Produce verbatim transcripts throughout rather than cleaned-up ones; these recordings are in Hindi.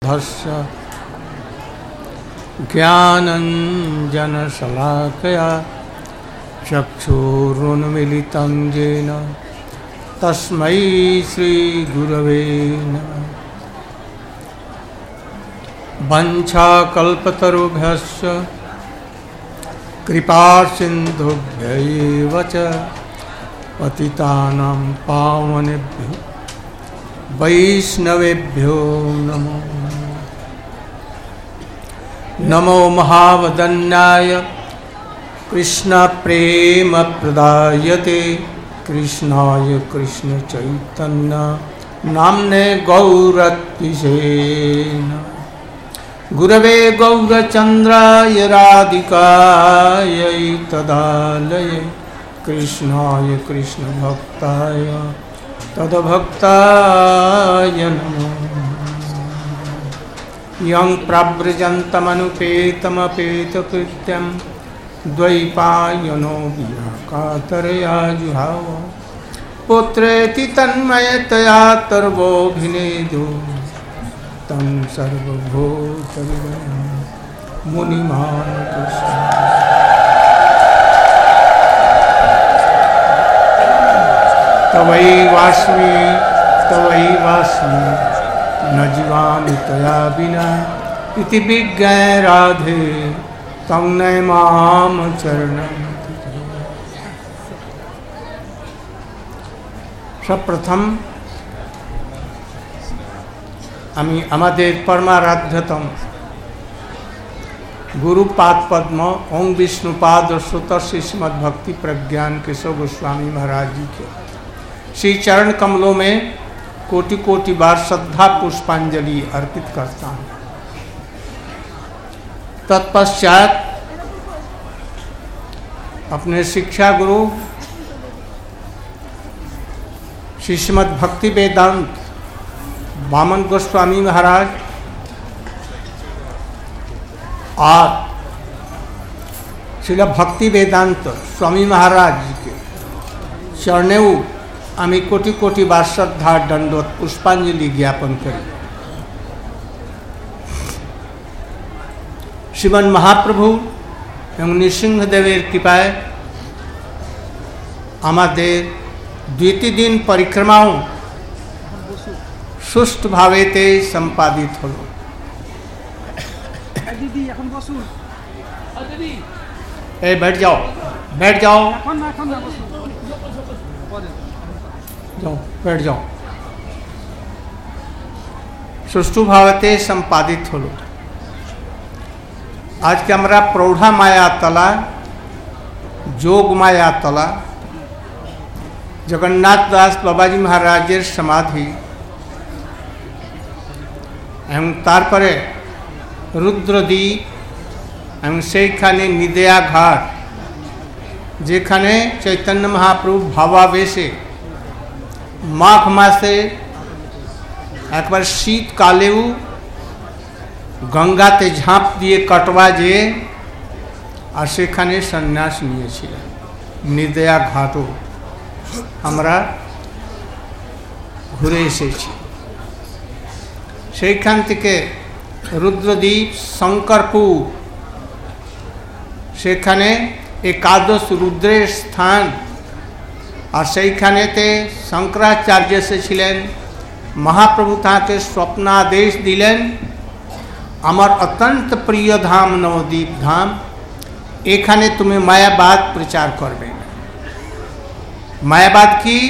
बुद्धस्य ज्ञानञ्जनशलाकया चक्षुरुन्मीलितं येन तस्मै श्रीगुरवे नमः। वंशाकल्पतरुभ्यश्च कृपासिन्धुभ्यैव च पतितानां पावनेभ्यो वैष्णवेभ्यो नमो नमो महावदन्याय कृष्णप्रेमप्रदायते कृष्णाय कृष्णचैतन्य नाम्ने गौरत्विषे गुरवे गौरचन्द्राय राधिकायै तदालये कृष्णाय कृष्णभक्ताय तद्भक्ताय नमो। यं प्रव्रजन्तमनुपेतमपेतकृत्यं द्वैपायनो विहाकातरया जुहाव पुत्रेति तन्मयतया तर्वोऽभिनेदो तं सर्वभूतविदं मुनिमानतोऽस्मि। तवैवास्मि तवैवास्मि न जीवामि तया विना इति विज्ञाय राधे तं नैमाम चरणं। সপ্রথম আমি আমাদের পরমারাধ্যতম गुरुपाद पद्म ओं विष्णुपाद श्रुत श्रीमद भक्ति प्रज्ञान केशव गोस्वामी महाराज जी के श्री चरण कमलों में कोटि कोटि बार श्रद्धा पुष्पांजलि अर्पित करता हूँ। तत्पश्चात अपने शिक्षा गुरु श्रीमद भक्ति वेदांत वामन गोस्वामी महाराज और श्रील भक्ति वेदांत स्वामी महाराज जी के चरणेऊ आमी कोटि कोटि बार श्रद्धा दंडवत पुष्पांजलि ज्ञापन करी। श्रीमन महाप्रभु एवं नृसिंहदेवेर कृपाय आमादेर द्वितीय दिन परिक्रमाओं सुष्ठ भावेते सम्पादित हलो। ए बैठ जाओ बैठ जाओ जाओ बैठ जाओ। सुष्ठु भावते सम्पादित हलो। आज के हमारा प्रौढ़ा माया तला जोग माया तला जगन्नाथ दास बाबाजी महाराजेर समाधि एवं तारपरे रुद्रद्वीप एवं सेखाने निदया घाट जेखाने चैतन्य महाप्रभु भावावेशे माघ मासे एक बार शीतकालेও गंगाते झाँप दिए कटवा जे और सेखाने सन्यास निয়েছিলেন। निदया घाटो আমরা ঘুরে এসেছি। সেইখান থেকে रुद्रद्वीप शंकरपुर সেখানে एकादश रुद्रेर स्थान और সেইখানেতে शंकराचार्य এসেছিলেন। महाप्रभु ताके स्वप्नादेश दिलेन আমার अत्यंत प्रिय धाम नवद्वीप धाम এখানে তুমি मायाबाद प्रचार करबे। मायाबाद की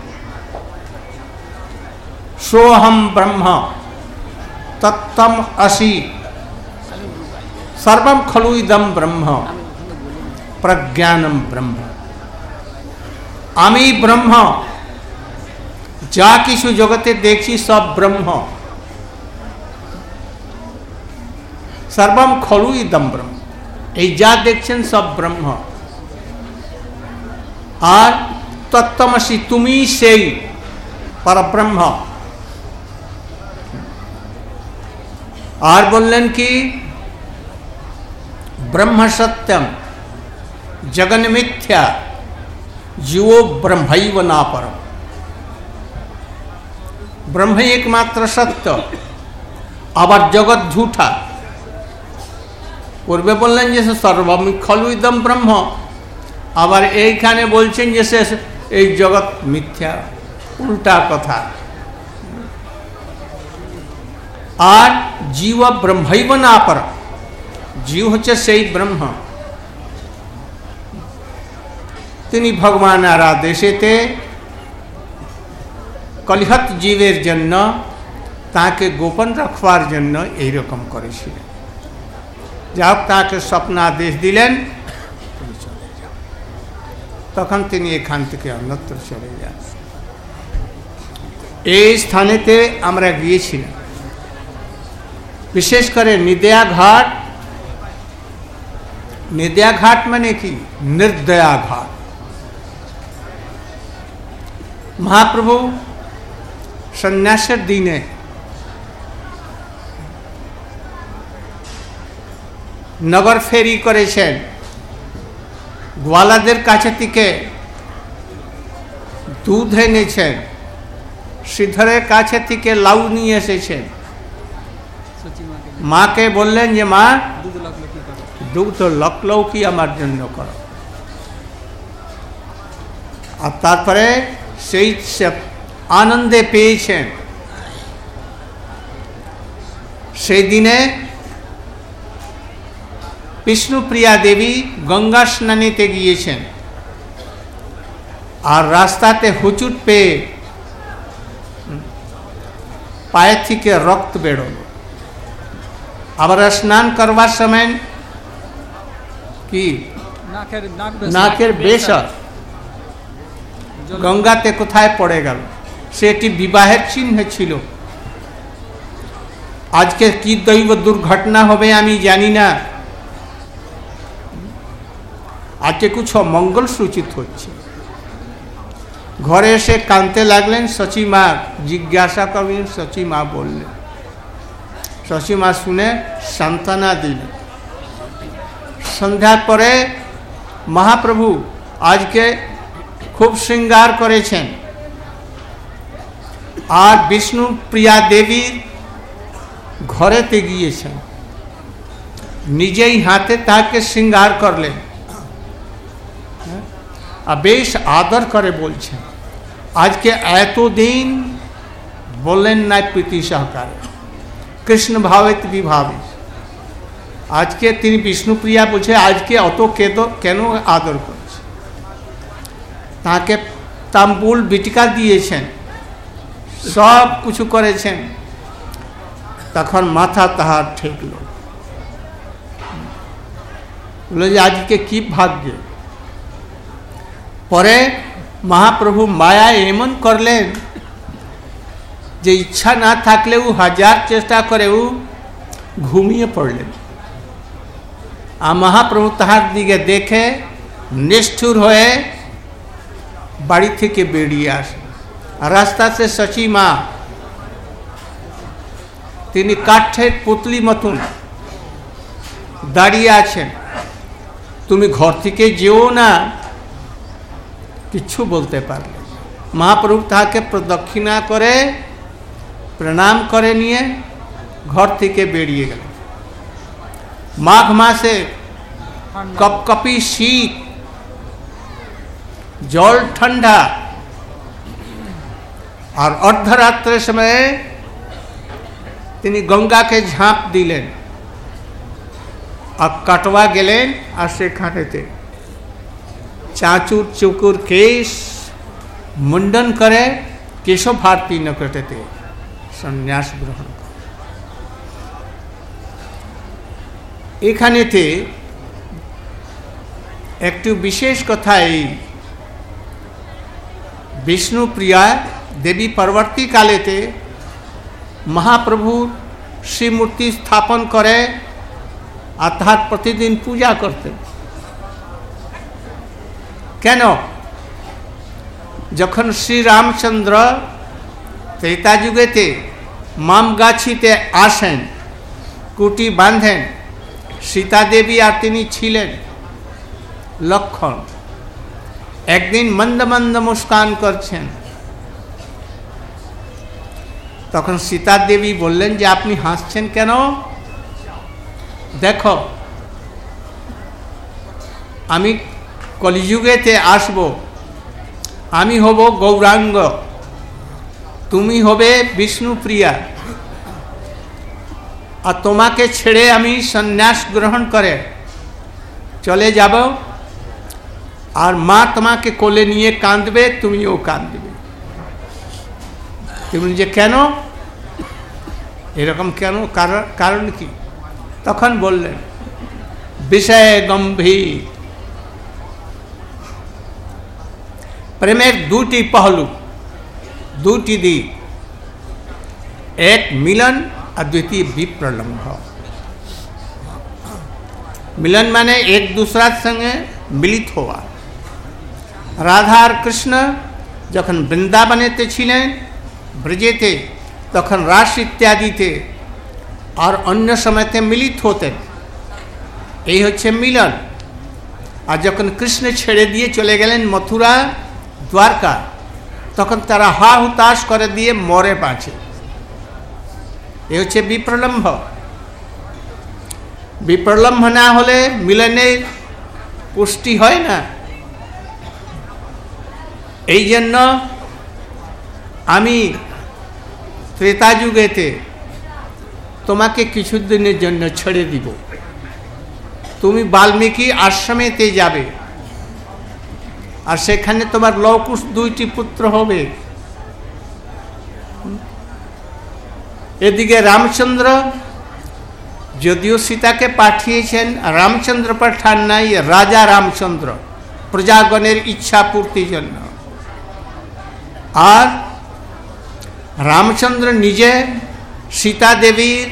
सोहम ब्रह्म तत्तम असि सर्वम खलु इदम ब्रह्म प्रज्ञानम ब्रह्म। आमी ब्रह्म जा किछु जगते देखी सब ब्रह्म सर्वम खलु इदम ब्रह्म এই যা দেখছেন सब ब्रह्म और तत्तमसि तुमी সেই परब्रह्म। और बोलें कि ब्रह्म सत्यम जगन मिथ्या जीवो ब्रह्मैव ना परम। ब्रह्म एकमात्र सत्य আবার জগৎ ঝুঠা। পূর্বে বললেন যে সর্বম খলু ইদম ব্রহ্ম, আবার এইখানে বলছেন যে সে এই জগৎ মিথ্যা, উল্টা কথা। আর জীব ব্রহ্মৈব না পর, জীব হচ্ছে সেই ব্রহ্ম, তিনি ভগবান আর আদেশেতে কলিহত জীবের জন্য তাকে গোপন রাখবার জন্য এইরকম করেছিলেন। যা হোক তাকে স্বপ্নাদেশ দিলেন, তখন তিনি এখান থেকে অন্যত্র চলে যান। এই স্থানেতে আমরা গিয়েছিলাম, বিশেষ করে নিদয়া ঘাট। নিদয়া ঘাট মানে কি? নির্দয়া ঘাট। মহাপ্রভু সন্ন্যাসের দিনে নগর ফেরি করেছেন, গোয়ালাদের কাছে থেকে দুধ এনেছেন, শ্রীধরের কাছে থেকে লাউ নিয়ে এসেছেন। মাকে বললেন যে মা দুধ লকলৌ কি আমার জন্য করো। আর তারপরে সেই আনন্দে পেয়েছেন। সেই দিনে বিষ্ণুপ্রিয়া দেবী গঙ্গা স্নানেতে গিয়েছেন, আর রাস্তাতে হুচুট পেয়ে পায়ে থেকে রক্ত বেরোলো। আবার স্নান করবার সময় কি নাকের বেসর গঙ্গাতে কোথায় পড়ে গেল। সেটি বিবাহের চিহ্ন ছিল। আজকে কি দৈব দুর্ঘটনা হবে আমি জানি না, আজকে কিছু অমঙ্গল সূচিত হচ্ছে। ঘরে এসে কাঁদতে লাগলেন। সচিমা জিজ্ঞাসা করলেন, সচিমা বললেন, সচিমা শুনে সান্ত্বনা দিলেন। সন্ধ্যার পরে মহাপ্রভু আজকে খুব শৃঙ্গার করেছেন, আর বিষ্ণু প্রিয়া দেবী ঘরেতে গিয়েছেন, নিজেই হাতে তাকে শৃঙ্গার করলেন, আর বেশ আদর করে বলছেন। আজকে এতদিন বললেন না প্রীতি সহকারে, কৃষ্ণ ভাবেত বিভাবে। আজকে তিনি বিষ্ণুপ্রিয়া বলছে, আজকে অত কেদ কেন আদর করছে। তাকে তাম্বুল বিটিকা দিয়েছেন, সব কিছু করেছেন। তখন মাথা তাহার ঠেকল, বলল যে আজকে কি ভাগ্য। পরে মহাপ্রভু মায়া এমন করলেন যে ইচ্ছা না থাকলেও হাজার চেষ্টা করেও ঘুমিয়ে পড়লেন। আর মহাপ্রভু তাহার দিকে দেখে নিষ্ঠুর হয়ে বাড়ি থেকে বেরিয়ে আসেন। রাস্তাতে সচিমা, তিনি কাঠের পুতলি মতন দাঁড়িয়ে আছেন। তুমি ঘর থেকে যেও না, কিছু বলতে পারলে। মহাপ্রভু তাকে প্রদক্ষিণা করে প্রণাম করে নিয়ে ঘর থেকে বেরিয়ে গেল। মাঘ মাসে কপকপি শীত, জল ঠান্ডা, আর অর্ধরাত্রের সময়ে তিনি গঙ্গাকে ঝাঁপ দিলেন আর কাটওয়া গেলেন। আর সেখানেতে চাঁচুর চুকুর কেশ মুন্ডন করে কেশব ভারতী নিকটেতে সন্ন্যাস গ্রহণ করে। এখানেতে একটু বিশেষ কথা, এই বিষ্ণুপ্রিয়া দেবী পরবর্তীকালেতে মহাপ্রভুর শ্রীমূর্তি স্থাপন করে আর তাহার প্রতিদিন পূজা করতেন। কেন? যখন শ্রীরামচন্দ্র ত্রেতা যুগেতে মামগাছিতে আসেন, কুটি বাঁধেন, সীতা দেবী আর তিনি ছিলেন লক্ষণ। একদিন মন্দ মন্দ মুস্কান করছেন, তখন সীতা দেবী বললেন যে আপনি হাসছেন কেন? দেখো আমি কলিযুগেতে আসব, আমি হব গৌরাঙ্গ, তুমি হবে বিষ্ণুপ্রিয়া, আর তোমাকে ছেড়ে আমি সন্ন্যাস গ্রহণ করে চলে যাব, আর মা তোমাকে কোলে নিয়ে কাঁদবে, তুমিও কাঁদবে। তুমি যে কেন এরকম কেন, কারণ কি? তখন বললেন বিষয় গম্ভীর, প্রেমের দুটি পহলু, দুটি দিক, এক মিলন और द्वितीय विप्रलम्भ। मिलन माने एक दूसरा संगे मिलित हुआ। राधा और कृष्ण जखन वृंदावनेते छिलेन, ब्रजेते, तखन रास इत्यादि थे और अन्य समयते मिलित होते, এই হচ্ছে মিলন। আর যখন কৃষ্ণ ছেড়ে দিয়ে চলে গেলেন মথুরা দ্বারকা, তখন তারা হা হুতাশ করে দিয়ে মরে বাঁচে, এ হচ্ছে বিপ্রলম্ভ। বিপ্রলম্ভ না হলে মিলনের পুষ্টি হয় না। এই জন্য আমি ত্রেতা যুগেতে তোমাকে কিছুদিনের জন্য ছেড়ে দিব, তুমি বাল্মীকি আশ্রমেতে যাবে, আর সেখানে তোমার লৌকুশ দুইটি পুত্র হবে। এদিকে রামচন্দ্র যদিও সীতাকে পাঠিয়েছেন, রামচন্দ্র পাঠান নাই, রাজা রামচন্দ্র প্রজাগণের ইচ্ছা পূর্তির জন্য। আর রামচন্দ্র নিজে সীতা দেবীর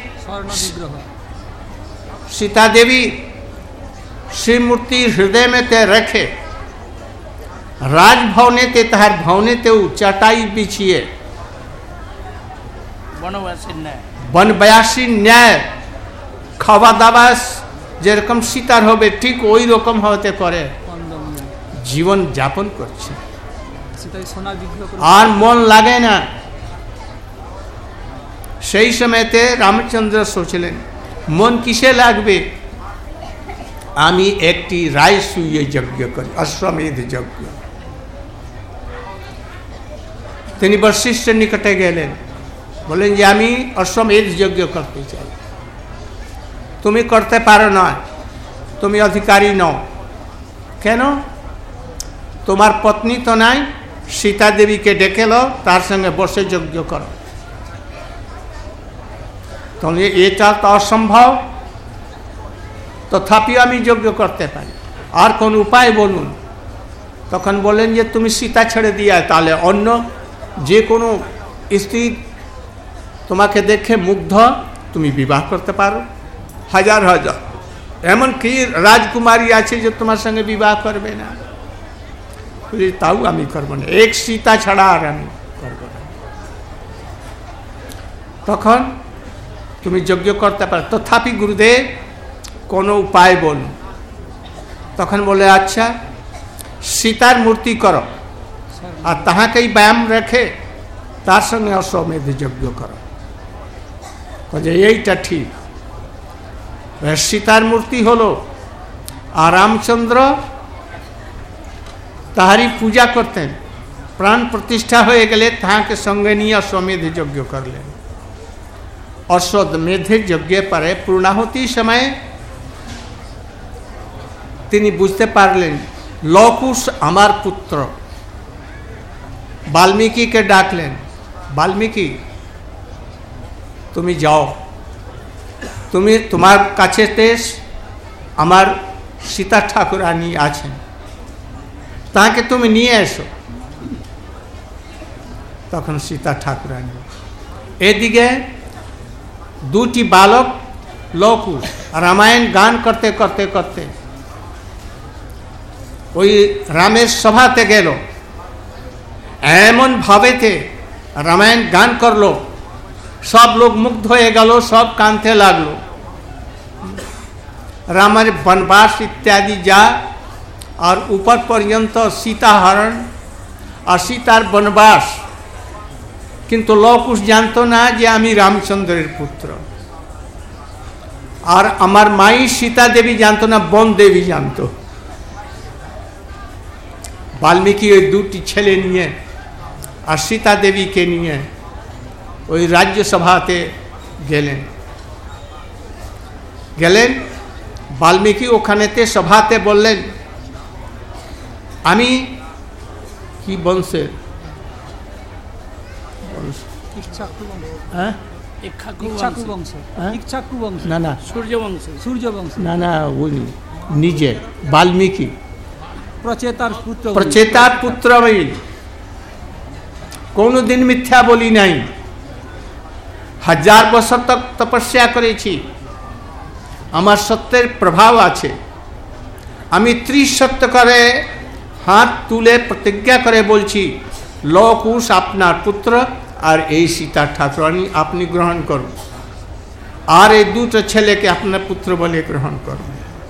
সীতা দেবী শ্রীমূর্তি হৃদয় মেতে রেখে রাজভবনেতে, তাহার ভবনেতেও চাটাই বিছিয়ে বনবাসী ন্যায় খাওয়া দাওয়া যেরকম সীতার হবে ঠিক ওই রকম হতে করে জীবন যাপন করছে, আর মন লাগে না। সেই সময়তে রামচন্দ্র সোচলেন মন কিসে লাগবে, আমি একটি রাজসূয় যজ্ঞ করি, অশ্বমেধ যজ্ঞ। তিনি বশিষ্ঠের নিকটে গেলেন, বলেন যে আমি অশ্বমেধ যজ্ঞ করতে চাই। তুমি করতে পারো না, তুমি অধিকারী নও। কেন? তোমার পত্নী তো নাই, সীতা দেবীকে ডেকে লো, তার সঙ্গে বসে যজ্ঞ করো। তাহলে এটা তো অসম্ভব, তথাপি আমি যজ্ঞ করতে পারি, আর কোন উপায় বলুন। তখন বলেন যে তুমি সীতা ছেড়ে দিয়ে, তাহলে অন্য যে কোনো স্ত্রী তোমাকে দেখে মুগ্ধ, তুমি বিবাহ করতে পারো, হাজার হাজার এমনকি রাজকুমারী আছে যে তোমার সঙ্গে বিবাহ করবে না, তাও আমি করবো না, এক সীতা ছাড়া আর আমি করবো না। তখন তুমি যজ্ঞ করতে পারো, তথাপি গুরুদেব কোনো উপায় বলুন। তখন বলে আচ্ছা সীতার মূর্তি করো, আর তাহাকেই ব্যায়াম রেখে তার সঙ্গে অশ্বমেধ যজ্ঞ করো। যে এইটা ঠিক। সীতার মূর্তি হলো, আর রামচন্দ্র তাহারই পূজা করতেন, প্রাণ প্রতিষ্ঠা হয়ে গেলে তাহাকে সঙ্গে নিয়ে অশ্বমেধ যজ্ঞ করলেন। অশ্বমেধের যজ্ঞে পরে পূর্ণাহুতির সময় তিনি বুঝতে পারলেন লকুশ আমার পুত্র। বাল্মীকিকে ডাকলেন, বাল্মীকি তুমি যাও, তুমি তোমার কাছেতে আমার সীতা ঠাকুরানী আছেন, তাকে তুমি নিয়ে এসো। তখন সীতা ঠাকুরানী, এদিকে দুটি বালক লকুশ রামায়ণ গান করতে করতে করতে ওই রামের সভাতে গেল, এমন ভাবেতে রামায়ণ গান করলো, সব লোক মুগ্ধ হয়ে গেল, সব কাঁদতে লাগলো। রামের বনবাস ইত্যাদি যা, আর উপর পর্যন্ত সীতা হরণ আর সীতার বনবাস, কিন্তু লকুশ জানতো না যে আমি রামচন্দ্রের পুত্র। আর আমার মাই সীতা দেবী জানতো না, বন দেবী জানতো। বাল্মীকি ওই দুটি ছেলে নিয়ে আর সীতা দেবীকে নিয়ে ওই রাজ্যসভাতে গেলেন গেলেন বাল্মীকি ওখানেতে সভাতে বললেন, আমি কি বংশের? না না সূর্যবংশ সূর্যবংশ না না ওই নিজে বাল্মীকি প্রচেতার পুত্র প্রচেতার পুত্র আমি কোনোদিন মিথ্যা বলি নাই। হাজার বছর তক তপস্যা করেছি, আমার সত্যের প্রভাব আছে। আমি ত্রিসত্য করে হাত তুলে প্রতিজ্ঞা করে বলছি, লকুশ আপনার পুত্র আর এই সীতা ঠাকুরানী আপনি গ্রহণ করুন, আর এই দুটো ছেলেকে আপনার পুত্র বলে গ্রহণ করুন।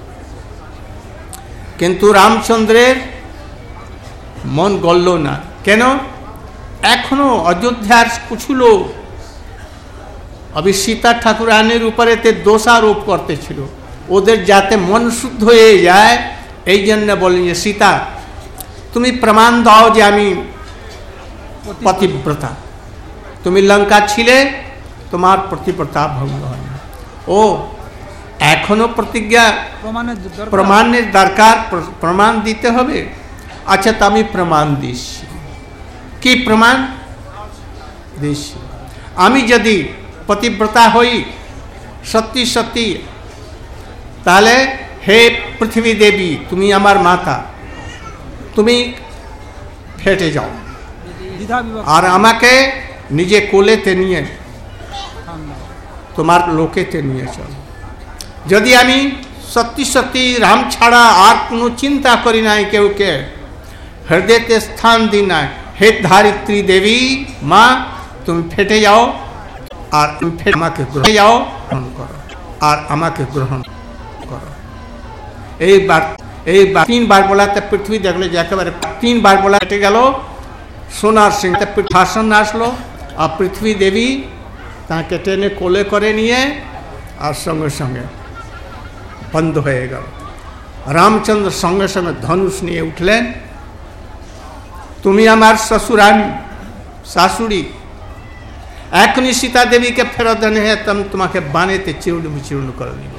কিন্তু রামচন্দ্রের মন গলল না। কেন? এখনো অযোধ্যার কিছু লোক অবি সীতা ঠাকুরানীর উপরে তে দোষারোপ করতেছিল, ওদের যাতে মন শুদ্ধ হয়ে যায় এই জন্য বললেন যে সীতা তুমি প্রমাণ দাও যে আমি পতিব্রতা, তুমি লঙ্কা ছিলে, তোমার পতিব্রতা ভঙ্গ হয় না। ও এখনো প্রতিজ্ঞা প্রমাণের দরকার, প্রমাণ দিতে হবে। আচ্ছা তো আমি প্রমাণ দিচ্ছি। কি প্রমাণ দিচ্ছি? আমি যদি পতিব্রতা হই সত্যি সত্যি, তাহলে হে পৃথিবী দেবী তুমি আমার মাতা, তুমি ফেটে যাও আর আমাকে নিজে কোলেতে নিয়ে তোমার লোকেতে নিয়ে চলো। যদি আমি সত্যি সত্যি রাম ছাড়া আর কোনো চিন্তা করি নাই, কেউকে হৃদয়তে স্থান দিই নাই, হে ধারিত্রী দেবী মা তুমি ফেটে যাও আর আমাকে গ্রহণ যাও গ্রহণ করো আর আমাকে গ্রহণ করো। এইবার এইবার তিনবার বলাতে পৃথিবী দেখলো যে একেবারে তিনবার বলা কেটে গেল। সোনার সিংহ ভাষণ আসলো আর পৃথিবী দেবী তাকে টেনে কোলে করে নিয়ে আর সঙ্গে সঙ্গে বন্ধ হয়ে গেল। রামচন্দ্র সঙ্গে সঙ্গে ধনুষ নিয়ে উঠলেন, তুমি আমার শ্বশুরানী শাশুড়ি, এখনই সীতা দেবীকে ফেরত দেনে আমি তোমাকে বানেতে চিরুন বিচূর্ণ করে দিব।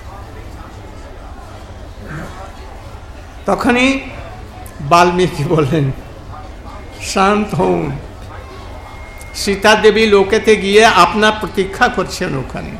তখনই বাল্মীকি বললেন শান্ত হন, সীতা দেবী লোকেতে গিয়ে আপনার প্রতীক্ষা করছেন, ওখানে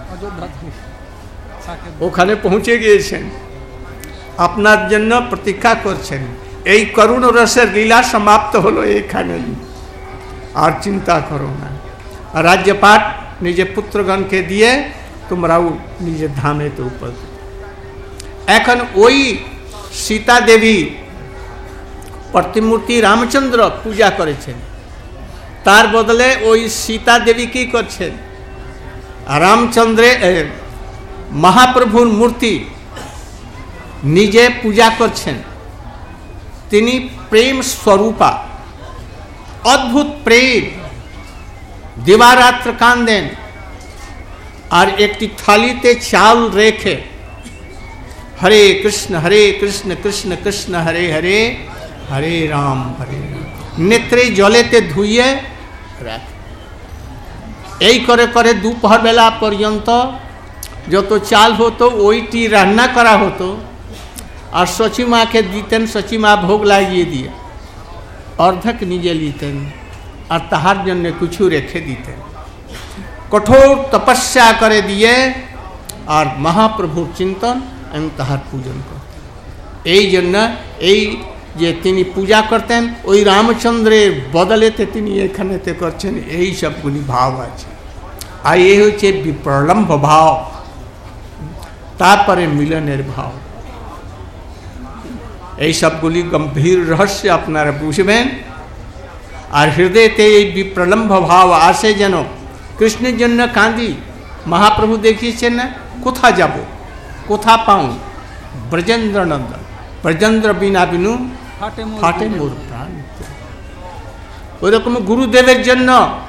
ওখানে পৌঁছে গিয়েছেন, আপনার জন্য প্রতীক্ষা করছেন। এই করুণ রসের লীলা সমাপ্ত হলো এখানেই, আর চিন্তা করো না। রাজ্যপাট নিজের পুত্রগণকে দিয়ে তোমরাও নিজের ধামেতে উপস্থিত। এখন ওই সীতা দেবী প্রতিমূর্তি রামচন্দ্র পূজা করেছেন, তার বদলে ওই সীতা দেবী কি করছেন? রামচন্দ্রের মহাপ্রভুর মূর্তি নিজে পূজা করছেন। তিনি প্রেম স্বরূপা, অদ্ভুত প্রেম, দিবারাত্র কান্দেন আর একটি থালিতে চাল রেখে হরে কৃষ্ণ হরে কৃষ্ণ কৃষ্ণ কৃষ্ণ হরে হরে হরে রাম হরে রাম নেত্রে জলেতে ধুইয়ে রাখে। এই করে করে দুপুর বেলা পর্যন্ত যত চাল হতো ওইটি রান্না করা হতো আর সচিমাকে দিতেন, সচিমা ভোগ লাগিয়ে দিয়ে অর্ধেক নিজে নিতেন আর তাহার জন্য কিছু রেখে দিতেন। কঠোর তপস্যা করে দিয়ে আর মহাপ্রভুর চিন্তন এবং তাহার পূজন করতেন। এই জন্য এই যে তিনি পূজা করতেন ওই রামচন্দ্রের বদলেতে তিনি এখানেতে করছেন, এই সবগুলি ভাব আছে। আর এই হচ্ছে বিপ্রলম্ব ভাব, তারপরে মিলনের ভাব। এই সবগুলি গম্ভীর রহস্য আপনারা বুঝবেন। আর হৃদয়তে এই বিপ্রলম্ব ভাব আসে যেন কৃষ্ণের জন্য কাঁদি। মহাপ্রভু দেখিয়েছেন না, কোথা যাব, কোথা পাও ব্রজেন্দ্র নন্দন, ব্রজেন্দ্র বিনা বিনু ফাটে মোর প্রাণ। ওইরকম গুরুদেবের জন্য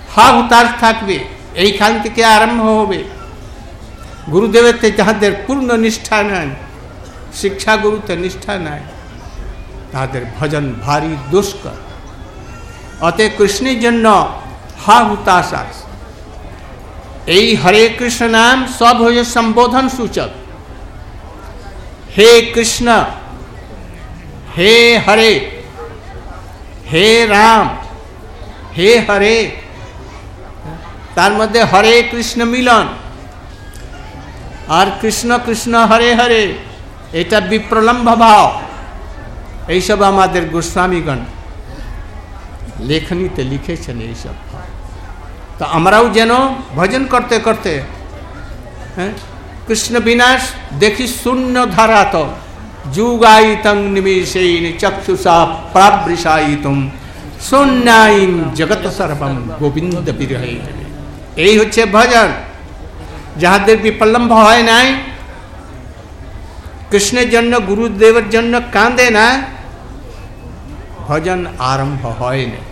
হা হুতাশ থাকবে, এইখান থেকে আরম্ভ হবে। গুরুদেবেতে যাহাদের পূর্ণ নিষ্ঠা নেন, শিক্ষা গুরুতে নিষ্ঠা নেয়, তাদের ভজন ভারী দুষ্কর। অতএব কৃষ্ণের জন্য হা হুতাশ আছে। এই হরে কৃষ্ণ নাম সব হয়ে সম্বোধন সূচক। হে কৃষ্ণ, হে হরে, হে রাম, হে হরে, তার মধ্যে হরে কৃষ্ণ মিলন, আর কৃষ্ণ কৃষ্ণ হরে হরে, এটা বিপ্রলম্ব ভাব। এইসব আমাদের গোস্বামীগণ লেখনীতে লিখেছেন এইসব। তো আমরাও যেন ভজন করতে করতে, হ্যাঁ, কৃষ্ণ বিনাশ দেখি শূন্য ধারাত যুগায়িতং নিমিষেন চক্ষুষা প্রাবৃষায়িতুম শূন্যায়ীম জগৎ সর্বম গোবিন্দ বিরহে। এই হচ্ছে ভজন। যাহাদের বিপ্লম্ব হয় নাই, কৃষ্ণের জন্য গুরুদেবের জন্য কাঁদে না, ভজন আরম্ভ হয় না।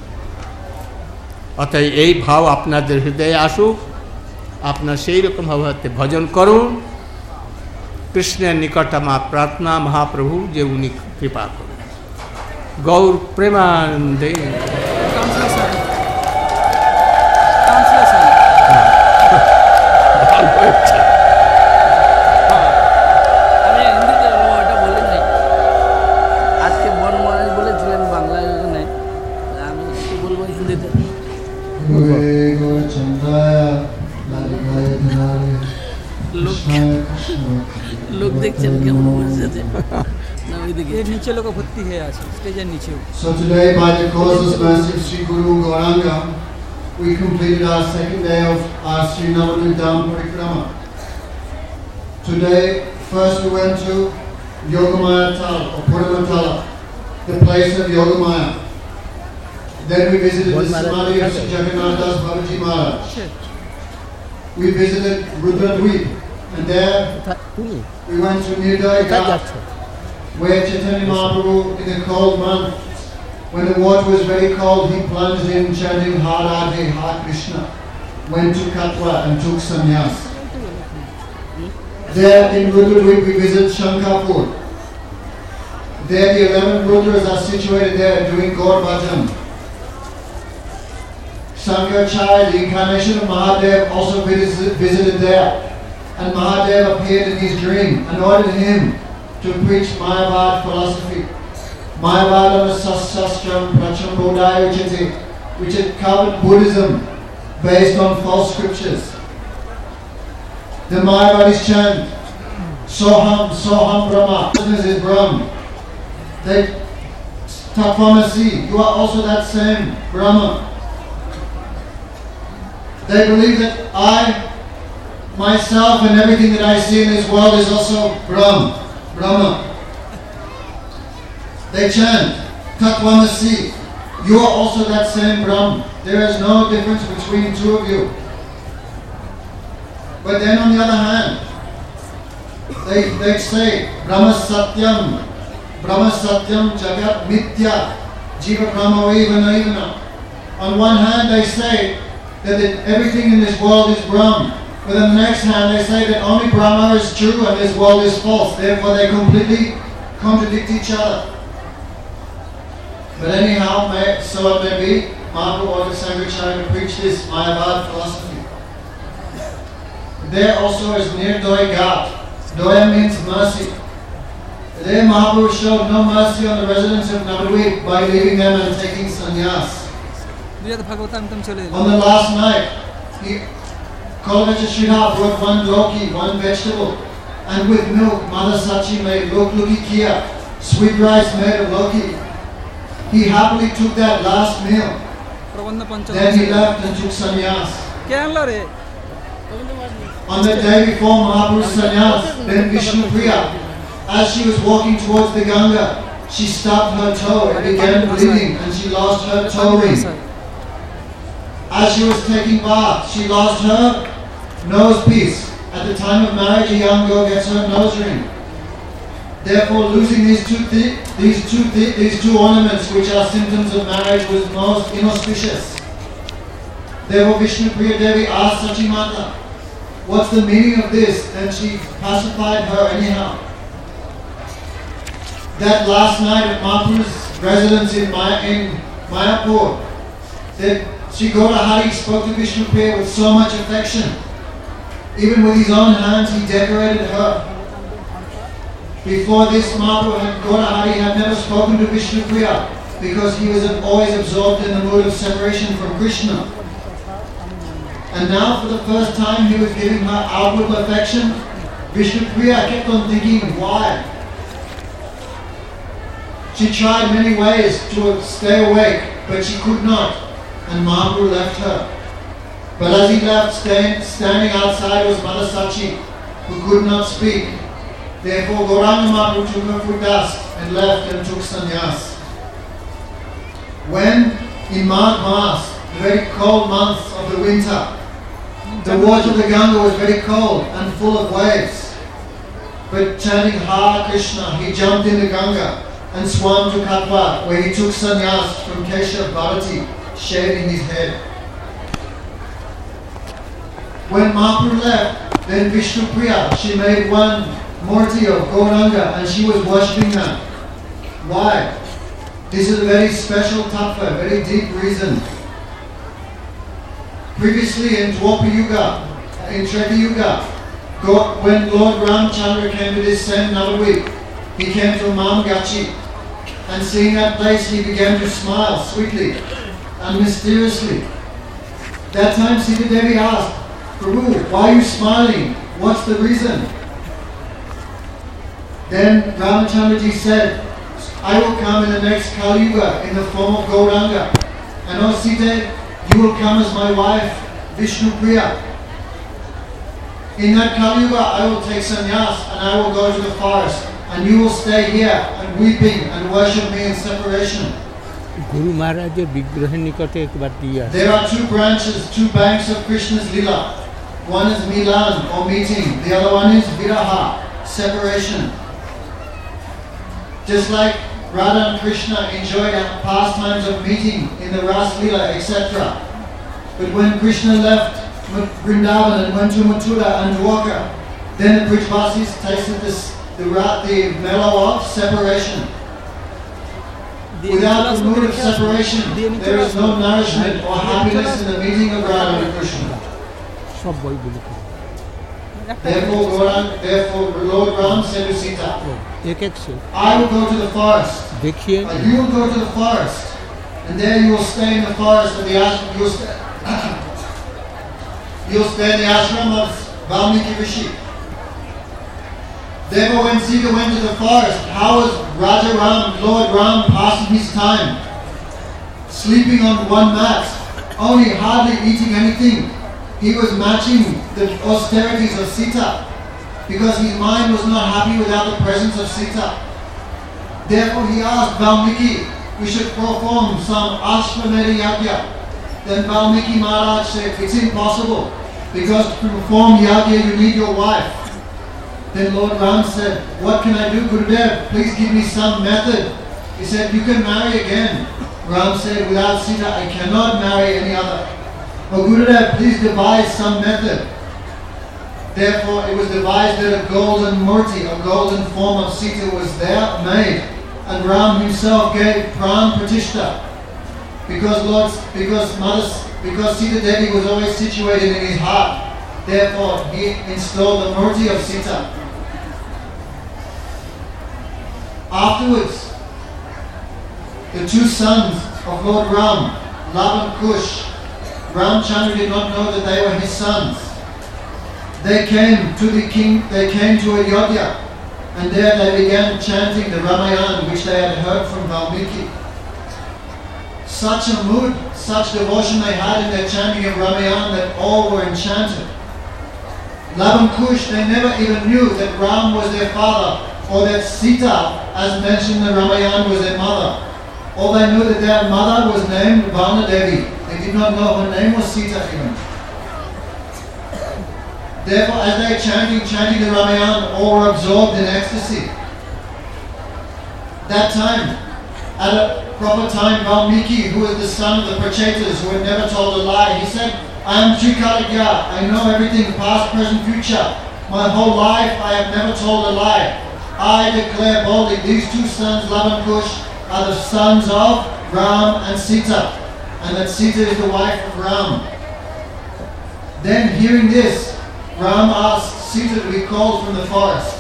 অতএব এই ভাব আপনাদের হৃদয়ে আসুক, আপনার সেই রকম ভাবে ভজন করুন। কৃষ্ণের নিকট আমার প্রার্থনা মহাপ্রভু যে উনি কৃপা করুন। গৌর প্রেমানন্দে। लोग देखছেন কেমন বসে আছে না, ওইদিকে এর নিচে লোক ভর্তি হয়ে আছে, স্টেজের নিচে। So today, by the causeless mercy of Sri Guru Gauranga, we completed our second day of our Sri Navadvip Dham Parikrama. Today, first we went to Yogamaya Tala or Puramatala, the place of Yogamaya. Then we visited the Samadhi of Sri Jagannath Das Babaji Maharaj. We visited Rudradweep, and there we went to Nirdaya Ghat, where Chaitanya Mahaprabhu, in the cold month, when the water was very cold, he plunged in chanting Har Radhe, Har Krishna, went to Katwa and took sannyas. There in Rudradweep we visited Shankapur. There the eleven Rudras are situated there doing Gaur Bhajan. Sankaracharya, the incarnation of Mahadev, also visited, visited there. And Mahadev appeared in his dream and ordered him to preach Mayavad philosophy. Mayavadam Sastram Prachambodaya Uchite, which had covered Buddhism based on false scriptures. The Mayavadis chant, Soham, Soham Brahma, this is Brahm. They, Tatvamasi, you are also that same Brahma. They believe that I, myself and everything that I see in this world is also Brahm, Brahma. They chant, Tatvamasi, you are also that same Brahm. There is no difference between two of you. But then on the other hand, they, they say, Brahma Satyam, Brahma Satyam Jagat Mithya, Jiva Brahma Veva Naivana. On one hand they say that it, everything in this world is Brahm. But on the next hand they say that only Brahma is true and this world is false. Therefore they completely contradict each other. But anyhow, may, so it may be, Mahaprabhu ordered Sankaracharya to preach this Mayavad philosophy. There also is Nirdaya Ghat. Doya means mercy. There Mahaprabhu showed no mercy on the residents of Navadvip by leaving them and taking sannyas. On the last night, he, Kalavacha Sridhar brought one loki, one vegetable, and with milk, Mother Sachi made lok-luki kia, sweet rice made of loki. He happily took that last meal. Then he left and took sannyas. On the day before Mahaprabhu's sannyas, then Vishnu Priya, as she was walking towards the Ganga, she stubbed her toe and began bleeding, and she lost her toe ring. As she was taking bath, she lost her nose piece. At the time of marriage, a young girl gets her nose ring. Therefore, losing these two, th- these two, th- these two ornaments, which are symptoms of marriage, was most inauspicious. Therefore Vishnu Priya Devi asked Sachi Mata, what's the meaning of this? And she pacified her anyhow. That last night at Mahaprabhu's residence in, Maya, in Mayapur, that Sri Gaura Hari spoke to Vishnu Priya with so much affection. Even with his own hands he decorated her. Before this, Mahaprabhu Gaura Hari had never spoken to Vishnu Priya because he was always absorbed in the mood of separation from Krishna. And now for the first time he was giving her outward affection. Vishnu Priya kept on thinking, why? She tried many ways to stay awake, but she could not, and Mahaprabhu left her. But as he left, stand, standing outside was Mother Sachi, who could not speak. Therefore Gauranga Mahaprabhu took her for dust and left and took sannyas. When in Magh Mas, the very cold months of the winter, the water of the Ganga was very cold and full of waves. But chanting Hare Krishna, he jumped in the Ganga and swam to Katwa, where he took sannyas from Keshav Bharati, shaving his head. When Mahaprabhu left, then Vishnu Priya, she made one murti of Gauranga and she was worshipping them. Why? This is a very special tattva, very deep reason. Previously in Dwapara Yuga, in Treta Yuga, God, when Lord Ramchandra came to this same Navadvip, he came to Mamgachi, and seeing that place he began to smile sweetly and mysteriously. That time Sita Devi asked, Prabhu, why are you smiling? What's the reason? Then Ramachandraji said, I will come in the next Kali Yuga in the form of Gauranga. And O Sita, you will come as my wife, Vishnu Priya. In that Kali Yuga, I will take sannyas and I will go to the forest. And you will stay here and weeping and worship me in separation. Guru Maharaj vigraha nikate ekbar diya. There are two branches, two banks of Krishna's Leela. One is Milan or meeting. The other one is Viraha, separation. Just like Radha and Krishna enjoyed pastimes of meeting in the Ras Leela, et cetera. But when Krishna left Vrindavan and went to Mathura and Dwarka, then the Brijvasis tasted this, the, the mellow of separation. Without the mood of separation, there is no nourishment or happiness in the meeting of Radha and Krishna. Therefore, Gaurang, therefore Lord Ram said to Sita, I will go to the forest. Uh, you will go to the forest, and there you will stay in the forest of the ashram. You will stay, you will stay in the ashram of Valmiki Rishi. Therefore, when Sita went to the forest, how was Raja Ram, Lord Ram, passing his time? Sleeping on one mat, only hardly eating anything. He was matching the austerities of Sita because his mind was not happy without the presence of Sita. Therefore he asked Valmiki, we should perform some Ashvamedha Yagya. Then Valmiki Maharaj said, it's impossible because to perform Yagya you need your wife. Then Lord Ram said, what can I do, Gurudev? Please give me some method. He said, you can marry again. Ram said, without Sita I cannot marry any other. Oh Gurudev, please devise some method. Therefore it was devised that a golden murti, a golden form of Sita was there made. And Ram himself gave Pran Pratishta. Because Lord, because Mother, because Sita Devi was always situated in his heart. Therefore he installed the murti of Sita. Afterwards, the two sons of Lord Ram, Lava and Kush, Ramchandra did not know that they were his sons. They came to the king, they came to Ayodhya, and there they began chanting the Ramayana which they had heard from Valmiki. Such a mood, such devotion they had in their chanting of Ramayana that all were enchanted. Lava and Kush, they never even knew that Ram was their father or that Sita, as mentioned in the Ramayana, was their mother. All they knew that their mother was named Varna Devi. They did not know her name was Sita even. Therefore, as they were chanting, chanting the Ramayana, all were absorbed in ecstasy. That time, at a, proper time, Valmiki, who is the son of the Prachettas, who had never told a lie, he said, I am Trikaligya, I know everything, past, present, future. My whole life I have never told a lie. I declare boldly, these two sons, Lava and Kush, are the sons of Ram and Sita, and that Sita is the wife of Ram. Then hearing this, Ram asked Sita to be called from the forest.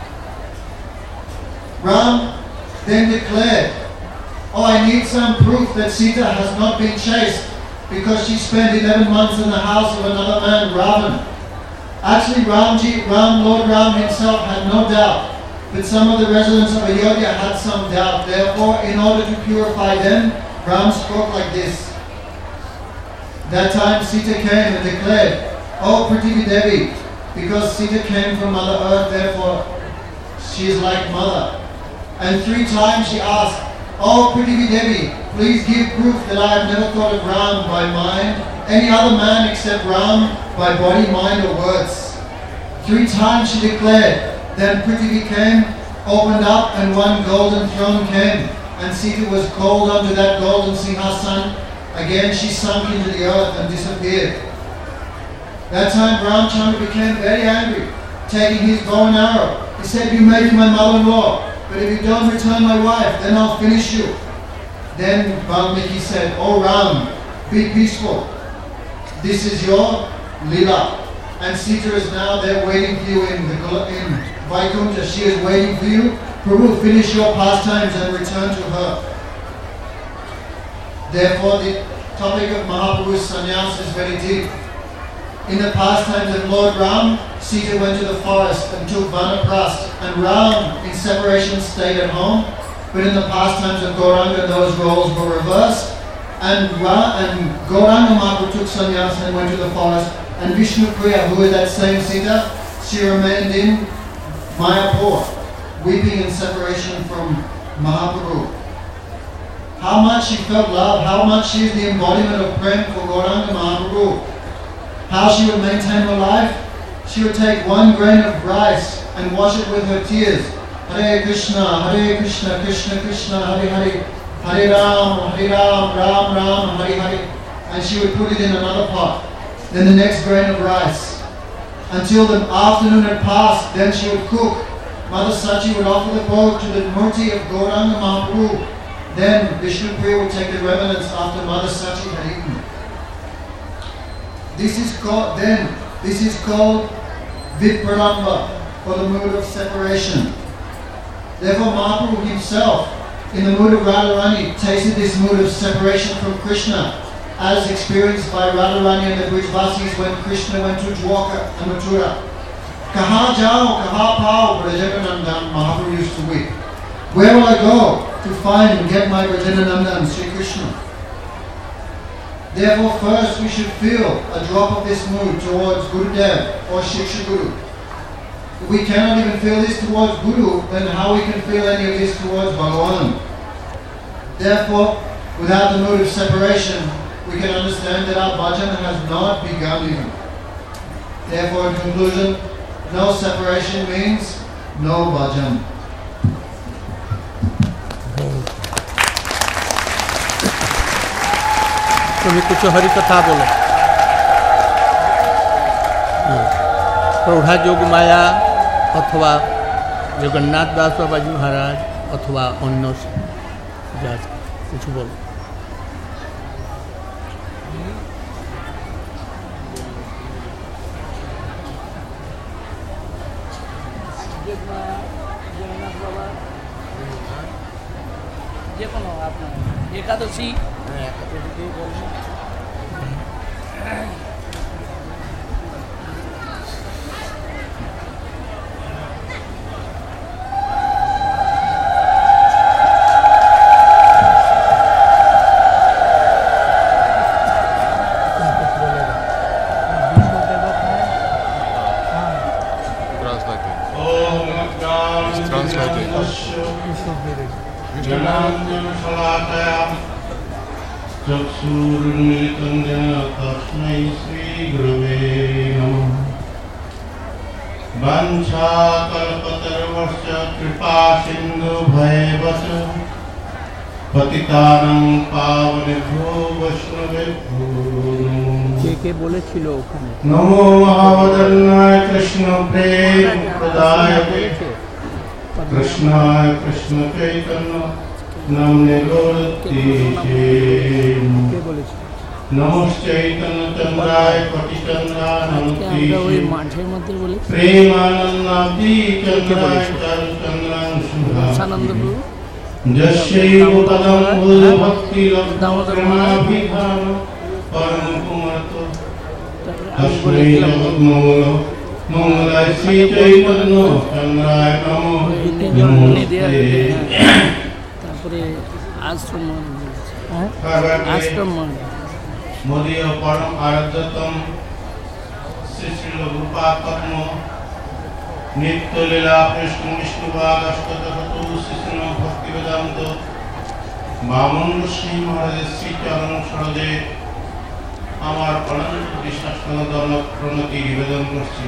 Ram then declared, oh, I need some proof that Sita has not been chased because she spent eleven months in the house of another man, Ravan. Actually, Ramji, Ram, Lord Ram himself had no doubt, but some of the residents of Ayodhya had some doubt. Therefore, in order to purify them, Ram spoke like this. That time Sita came and declared, oh, Prithvi Devi, because Sita came from Mother Earth, therefore she is like Mother. And three times she asked, oh, Prithvi Devi, please give proof that I have never thought of Ram by mind, any other man except Ram by body, mind or words. Three times she declared. Then Prithvi came, opened up, and one golden throne came, and Sita was called onto that golden Singhasan. Again she sunk into the earth and disappeared. That time Ramchandra became very angry, taking his bow and arrow. He said, you may be my mother-in-law, but if you don't return my wife, then I'll finish you. Then Valmiki said, oh Ram, be peaceful. This is your Lila. And Sita is now there waiting for you in, the, in Vaikuntha. She is waiting for you. Prabhu, finish your pastimes and return to her. Therefore, the topic of Mahaprabhu's sannyas is very deep. In the pastimes of Lord Ram, Sita went to the forest and took Vanaprast, and Ram in separation stayed at home. But in the pastimes of Gauranga, those roles were reversed, and, Ra- and Gauranga Mahaprabhu took sannyas and went to the forest, and Vishnu Priya, who is that same Sita, she remained in Mayapur, weeping in separation from Mahaprabhu. How much she felt love, how much she is the embodiment of Prem for Gauranga Mahaprabhu. How she would maintain her life? She would take one grain of rice and wash it with her tears. Hare Krishna, Hare Krishna, Krishna Krishna, Hare Hare, Hare Ram, Hare Ram, Ram Ram, Hare Hare. And she would put it in another pot. Then the next grain of rice. Until the afternoon had passed, then she would cook. Mother Sachi would offer the bhog to the Murti of Gauranga Mahaprabhu. Then Vishnu Priya would take the remnants after Mother Sachi had eaten. This is called then, this is called Vipralamba, for the mood of separation. Therefore Mahaprabhu himself, in the mood of Radharani, tasted this mood of separation from Krishna, as experienced by Radharani and the Brijvasis when Krishna went to Dwarka and Mathura. Kaha jao, kaha pao, Brajanandan, Mahaprabhu used to weep. Where will I go to find and get my Brajanandan, Sri Krishna? Therefore first we should feel a drop of this mood towards Gurudev or Shiksha Guru. If we cannot even feel this towards Guru, then how we can feel any of this towards Bhagavan? Therefore, without the mood of separation, we can understand that our bhajan has not begun even. Therefore, in conclusion, no separation means no bhajan. तुम्हें कुछ हरि कथा बोलो। प्रौढ़ा जोग माया अथवा जगन्नाथ दास बाबा जी महाराज अथवा अन्य कुछ बोलो। एकादशी পতিতানাং পাবনেভ্যো বৈষ্ণবেভ্যো কে কে বলেছিল ওখানে? নমো মহাবদন্নায় কৃষ্ণ প্রেম প্রদায়তে কৃষ্ণায় কৃষ্ণ চৈতন্য নামনে গৌরতীশে কে বলেছিল? নমশ্চৈতন্য চন্দ্রায় কোটিচন্দ্রানন্তি ওই মাঠের মধ্যে বলে প্রেমানন্দাব্দি চন্দ্রায় চারুচন্দ্রাং সানন্দ প্রভু যস্যৈব পদম ভূত ভক্তি লব্ধপ্রেমাভিধান পরম কুমারত তস্मै জগন্মঙ্গল মঙ্গলায় শ্রী চৈতন্য চন্দ্রায় নমো নমস্তে। তারপরে আশ্রম হ্যাঁ আশ্রম মোদীয় পরম আরাধ্যতম শ্রী শ্রী রঘুপাদ পদ্ম নিত্য লীলা কৃষ্ণ বিষ্ণুবাদ অষ্টদশতু শ্রী শ্রী ভক্তি বেদান্ত বামন শ্রী মহারাজের শ্রী চরণ সরজে আমার অনন্ত বিশ্বাস প্রণতি নিবেদন করছি।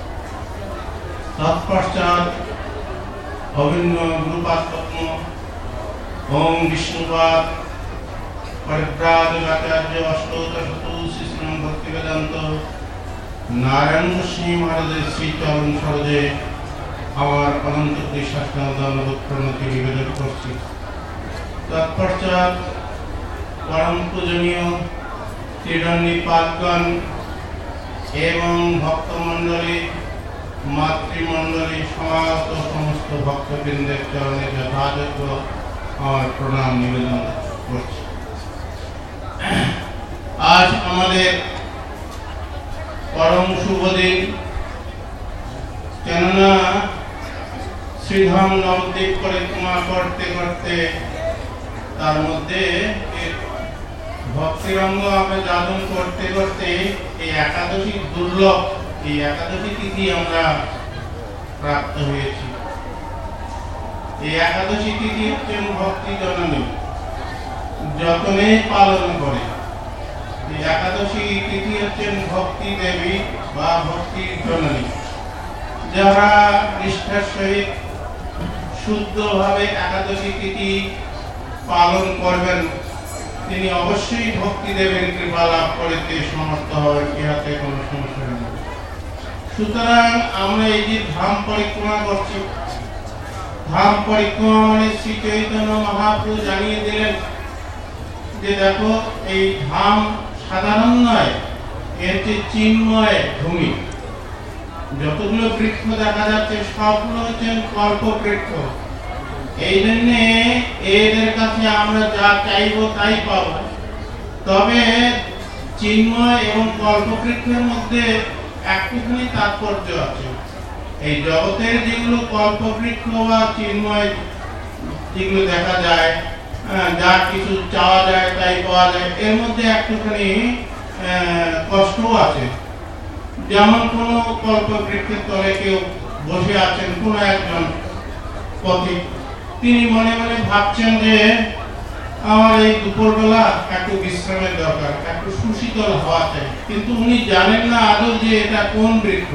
তৎপশ্চাৎ অভিন্ন গুরুপাদ পদ্ম ওম বিষ্ণুপাদ পরিব্রাজকাচার্য অষ্টদশতু শ্রী শ্রী ভক্তি বেদান্ত নারায়ণ শ্রী মহারাজের শ্রী চরণ সরজে আমার অনন্ত বিশ্বাস প্রণতি নিবেদন করছি। তৎপশ্চাৎ পরম পূজনীয় ত্রিদণ্ডীপাদগণ এবং ভক্তমণ্ডলী মাতৃমণ্ডলী সমাগত সমস্ত ভক্তবৃন্দের চরণে যথাযোগ্য আমার প্রণাম নিবেদন করছি। আজ আমাদের পরম শুভ দিন, কেননা শ্রীধাম নবদ্বীপ পরিক্রমা করতে করতে তার মধ্যে ভক্তিরঙ্গ আমরা যাপন করতে করতে এই একাদশী দুর্লভ এই একাদশী তিথি আমরা প্রাপ্ত হয়েছি। এই একাদশী তিথি হচ্ছেন ভক্তি জননী, যতনে পালন করে। এই একাদশী তিথি হচ্ছেন ভক্তি দেবী বা ভক্তির জননী। যারা নিষ্ঠার সহিত শুদ্ধভাবে একাদশী তিথি পালন করবেন তিনি অবশ্যই ভক্তি দেবেন, কৃপা লাভ করতে সমর্থ হবেন, ইহাতে কোনো সমস্যা নেই। সুতরাং আমরা এই যে ধাম পরিক্রমা করছি, ধাম পরিক্রমা মানে শ্রী চৈতন্য মহাপ্রভু জানিয়ে দিলেন যে দেখো এই ধাম সাধারণ নয়, এর যে চিন্ময় ভূমি। যতগুলো বৃক্ষ দেখা যাচ্ছে সবগুলো হচ্ছেন কল্প বৃক্ষ। এই জন্যে এদের কাছে আমরা যা চাইব তাই পাব। তবে চিন্ময় এবং কল্পবৃক্ষের মধ্যে একটুখানি তাৎপর্য আছে। এই জগতের যেগুলো কল্পবৃক্ষ বা চিন্ময় যেগুলো দেখা যায়, যা কিছু চাওয়া যায় তাই পাওয়া যায়, এর মধ্যে একটুখানি কষ্ট আছে। যেমন কোনো কল্পবৃক্ষের তলে কেউ বসে আছেন, কোনো একজন পথিক, তিনি মনে মনে ভাবছেন যে আমার এই দুপুরবেলা একটু বিশ্রামের দরকার, একটু সুশীতল হওয়া চাই, কিন্তু উনি জানেন না আদৌ যে এটা কোন বৃক্ষ।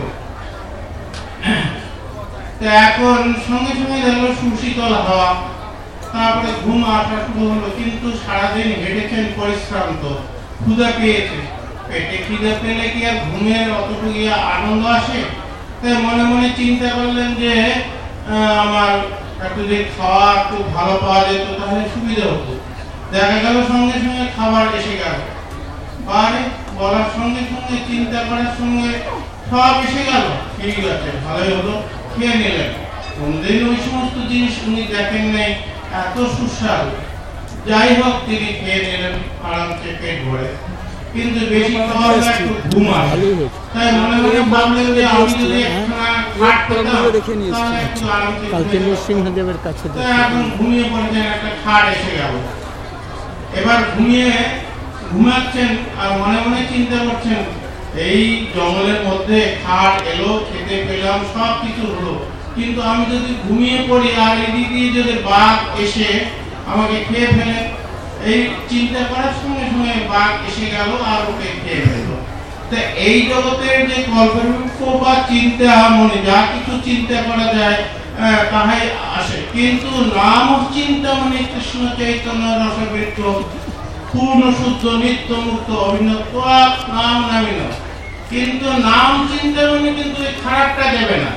এখন সঙ্গে সঙ্গে দেখলো সুশীতল হওয়া, তারপরে ঘুম আসা শুরু হলো, কিন্তু সারাদিন হেঁটেছেন পরিশ্রান্ত, ক্ষুধা পেয়েছে। পেটে খিদে পেলে কি আর ঘুমের অতটুকু আনন্দ আসে? তাই মনে মনে চিন্তা করলেন যে আমার একটু যদি খাওয়া একটু ভালো পাওয়া যেত তাহলে সুবিধা হতো। দেখা গেল সঙ্গে সঙ্গে খাবার এসে গেল, বারে বলার সঙ্গে সঙ্গে চিন্তা করার সঙ্গে সব এসে গেল। ঠিক আছে, ভালোই হলো, খেয়ে নিলেন। কোনদিন ওই সমস্ত জিনিস উনি দেখেন নাই, এত সুস্বাদু। যাই হোক, তিনি খেয়ে নিলেন আরামসে পেট ভরে, কিন্তু বেশি খাওয়া হলে একটু ঘুম আসে। তাই মনে মনে ভাবলেন যে আমি যদি একখানা খাট পেতাম তাহলে একটু আরামসে কালকে নৃসিংহদেবের কাছে এখন ঘুমিয়ে পড়েছেন, একটা খাট এসে গেল। এবার ঘুমিয়ে ঘুমাচ্ছেন আর মনে মনে চিন্তা করছেন এই জঙ্গলের মধ্যে খাট এলো, খেতে পেলাম, সব কিছু হলো, কিন্তু আমি যদি ঘুমিয়ে পড়ি আর এদিক দিয়ে যদি বাঘ এসে আমাকে খেয়ে ফেলে, এই চিন্তা করার সঙ্গে সঙ্গে বাঘ এসে গেল আর ওকে খেয়ে ফেললো। তা এই জগতের যে কল্পবৃক্ষ বা চিন্তা মনে যা কিছু চিন্তা করা যায়, তাহাই আসে। কিন্তু নাম চিন্তামণি কৃষ্ণ চৈতন্য রসবৃত্ত পূর্ণ শুদ্ধ নিত্য মুক্ত অভিনব নাম নামিন। কিন্তু নাম চিন্তামণি কিন্তু এই খারাপটা দেবে না।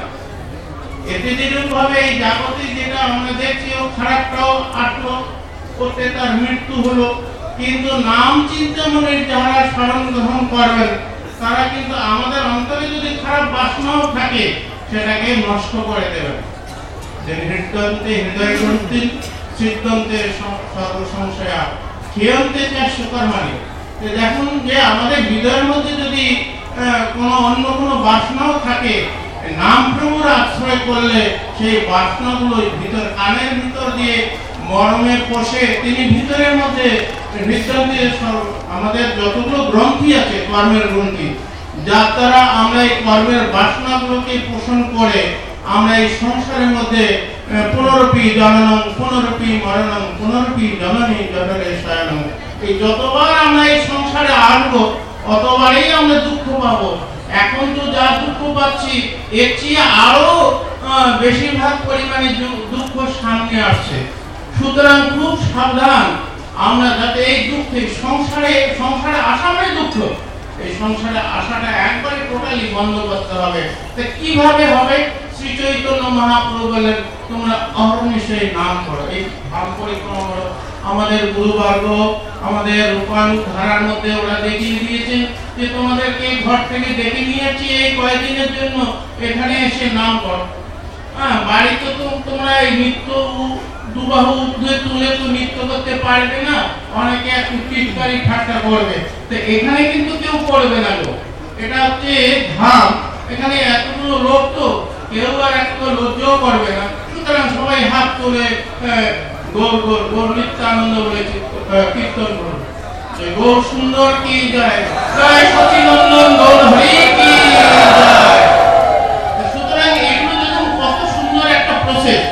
এতে যেরকম ভাবে এই জাগতিক যেটা আমরা দেখছি ও খারাপটাও আসলো করতে, তার মৃত্যু হলো। কিন্তু নাম চিন্তামণির যারা স্মরণ গ্রহণ করবেন তারা কিন্তু আমাদের অন্তরে যদি খারাপ বাসনাও থাকে সেটাকে নষ্ট করে দেবেন। যে হৃদয়ন্তে হৃদয় গ্রন্থি সিদ্ধন্তে সর্ব সংশয়া ক্ষেয়ন্তে চা সুকর্মাণি। দেখুন যে আমাদের হৃদয়ের মধ্যে যদি কোনো অন্য কোনো বাসনাও থাকে, নাম প্রভুর আশ্রয় করলে সেই বাসনাগুলো ভিতর কানের ভিতর দিয়ে মর্মে পোষে তিনি ভিতরের মধ্যে হৃদয়ন্তে আমাদের যতগুলো গ্রন্থি আছে কর্মের গ্রন্থি, যার দ্বারা আমরা এই কর্মের বাসনাগুলোকে পোষণ করে আমরা এই সংসারের মধ্যে পুনরপি জননং পুনরপি মরণং পুনরপি জননী জঠরে শয়নং, এই যতবার আমরা এই সংসারে আসবো অতবারই আমরা দুঃখ পাবো। এখন তো যা দুঃখ পাচ্ছি এর চেয়ে আরো বেশিরভাগ পরিমাণে দুঃখ সামনে আসছে। সুতরাং খুব সাবধান আমরা যাতে এই দুঃখে সংসারে সংসারে আসা মানে দুঃখ, এই সংসারে আসাটা একবারে টোটালি বন্ধ করতে হবে। তো কিভাবে হবে? শ্রী চৈতন্য মহাপ্রভু বলেন তোমরা অহর্নিশে নাম করো, এই নাম পরিক্রমা করো। আমাদের গুরুবর্গ আমাদের রূপায়ণ ধারার মধ্যে ওরা দেখিয়ে দিয়েছেন যে তোমাদেরকে ঘর থেকে ডেকে নিয়েছি এই কয়েকদিনের জন্য, এখানে এসে নাম করো। হ্যাঁ, বাড়িতে তো তোমরা এই নৃত্য দুবাহু উদ্যোগ তুলে তো নৃত্য করতে পারবে না, অনেকে একটু টিটকারি ঠাট্টা করবে, তো এখানে কিন্তু কেউ করবে না গো। এটা হচ্ছে ধাম, এখানে এতগুলো লোক তো কেউ আর একটু লজ্জাও করবে না। সুতরাং সবাই হাত তুলে গৌর গৌর গৌর নিত্যানন্দ বলে কীর্তন করুন। গৌর সুন্দর কি যায়, জয় সচিনন্দন গৌর হরি কি যায়। সুতরাং এগুলো দেখুন কত সুন্দর একটা প্রসেস।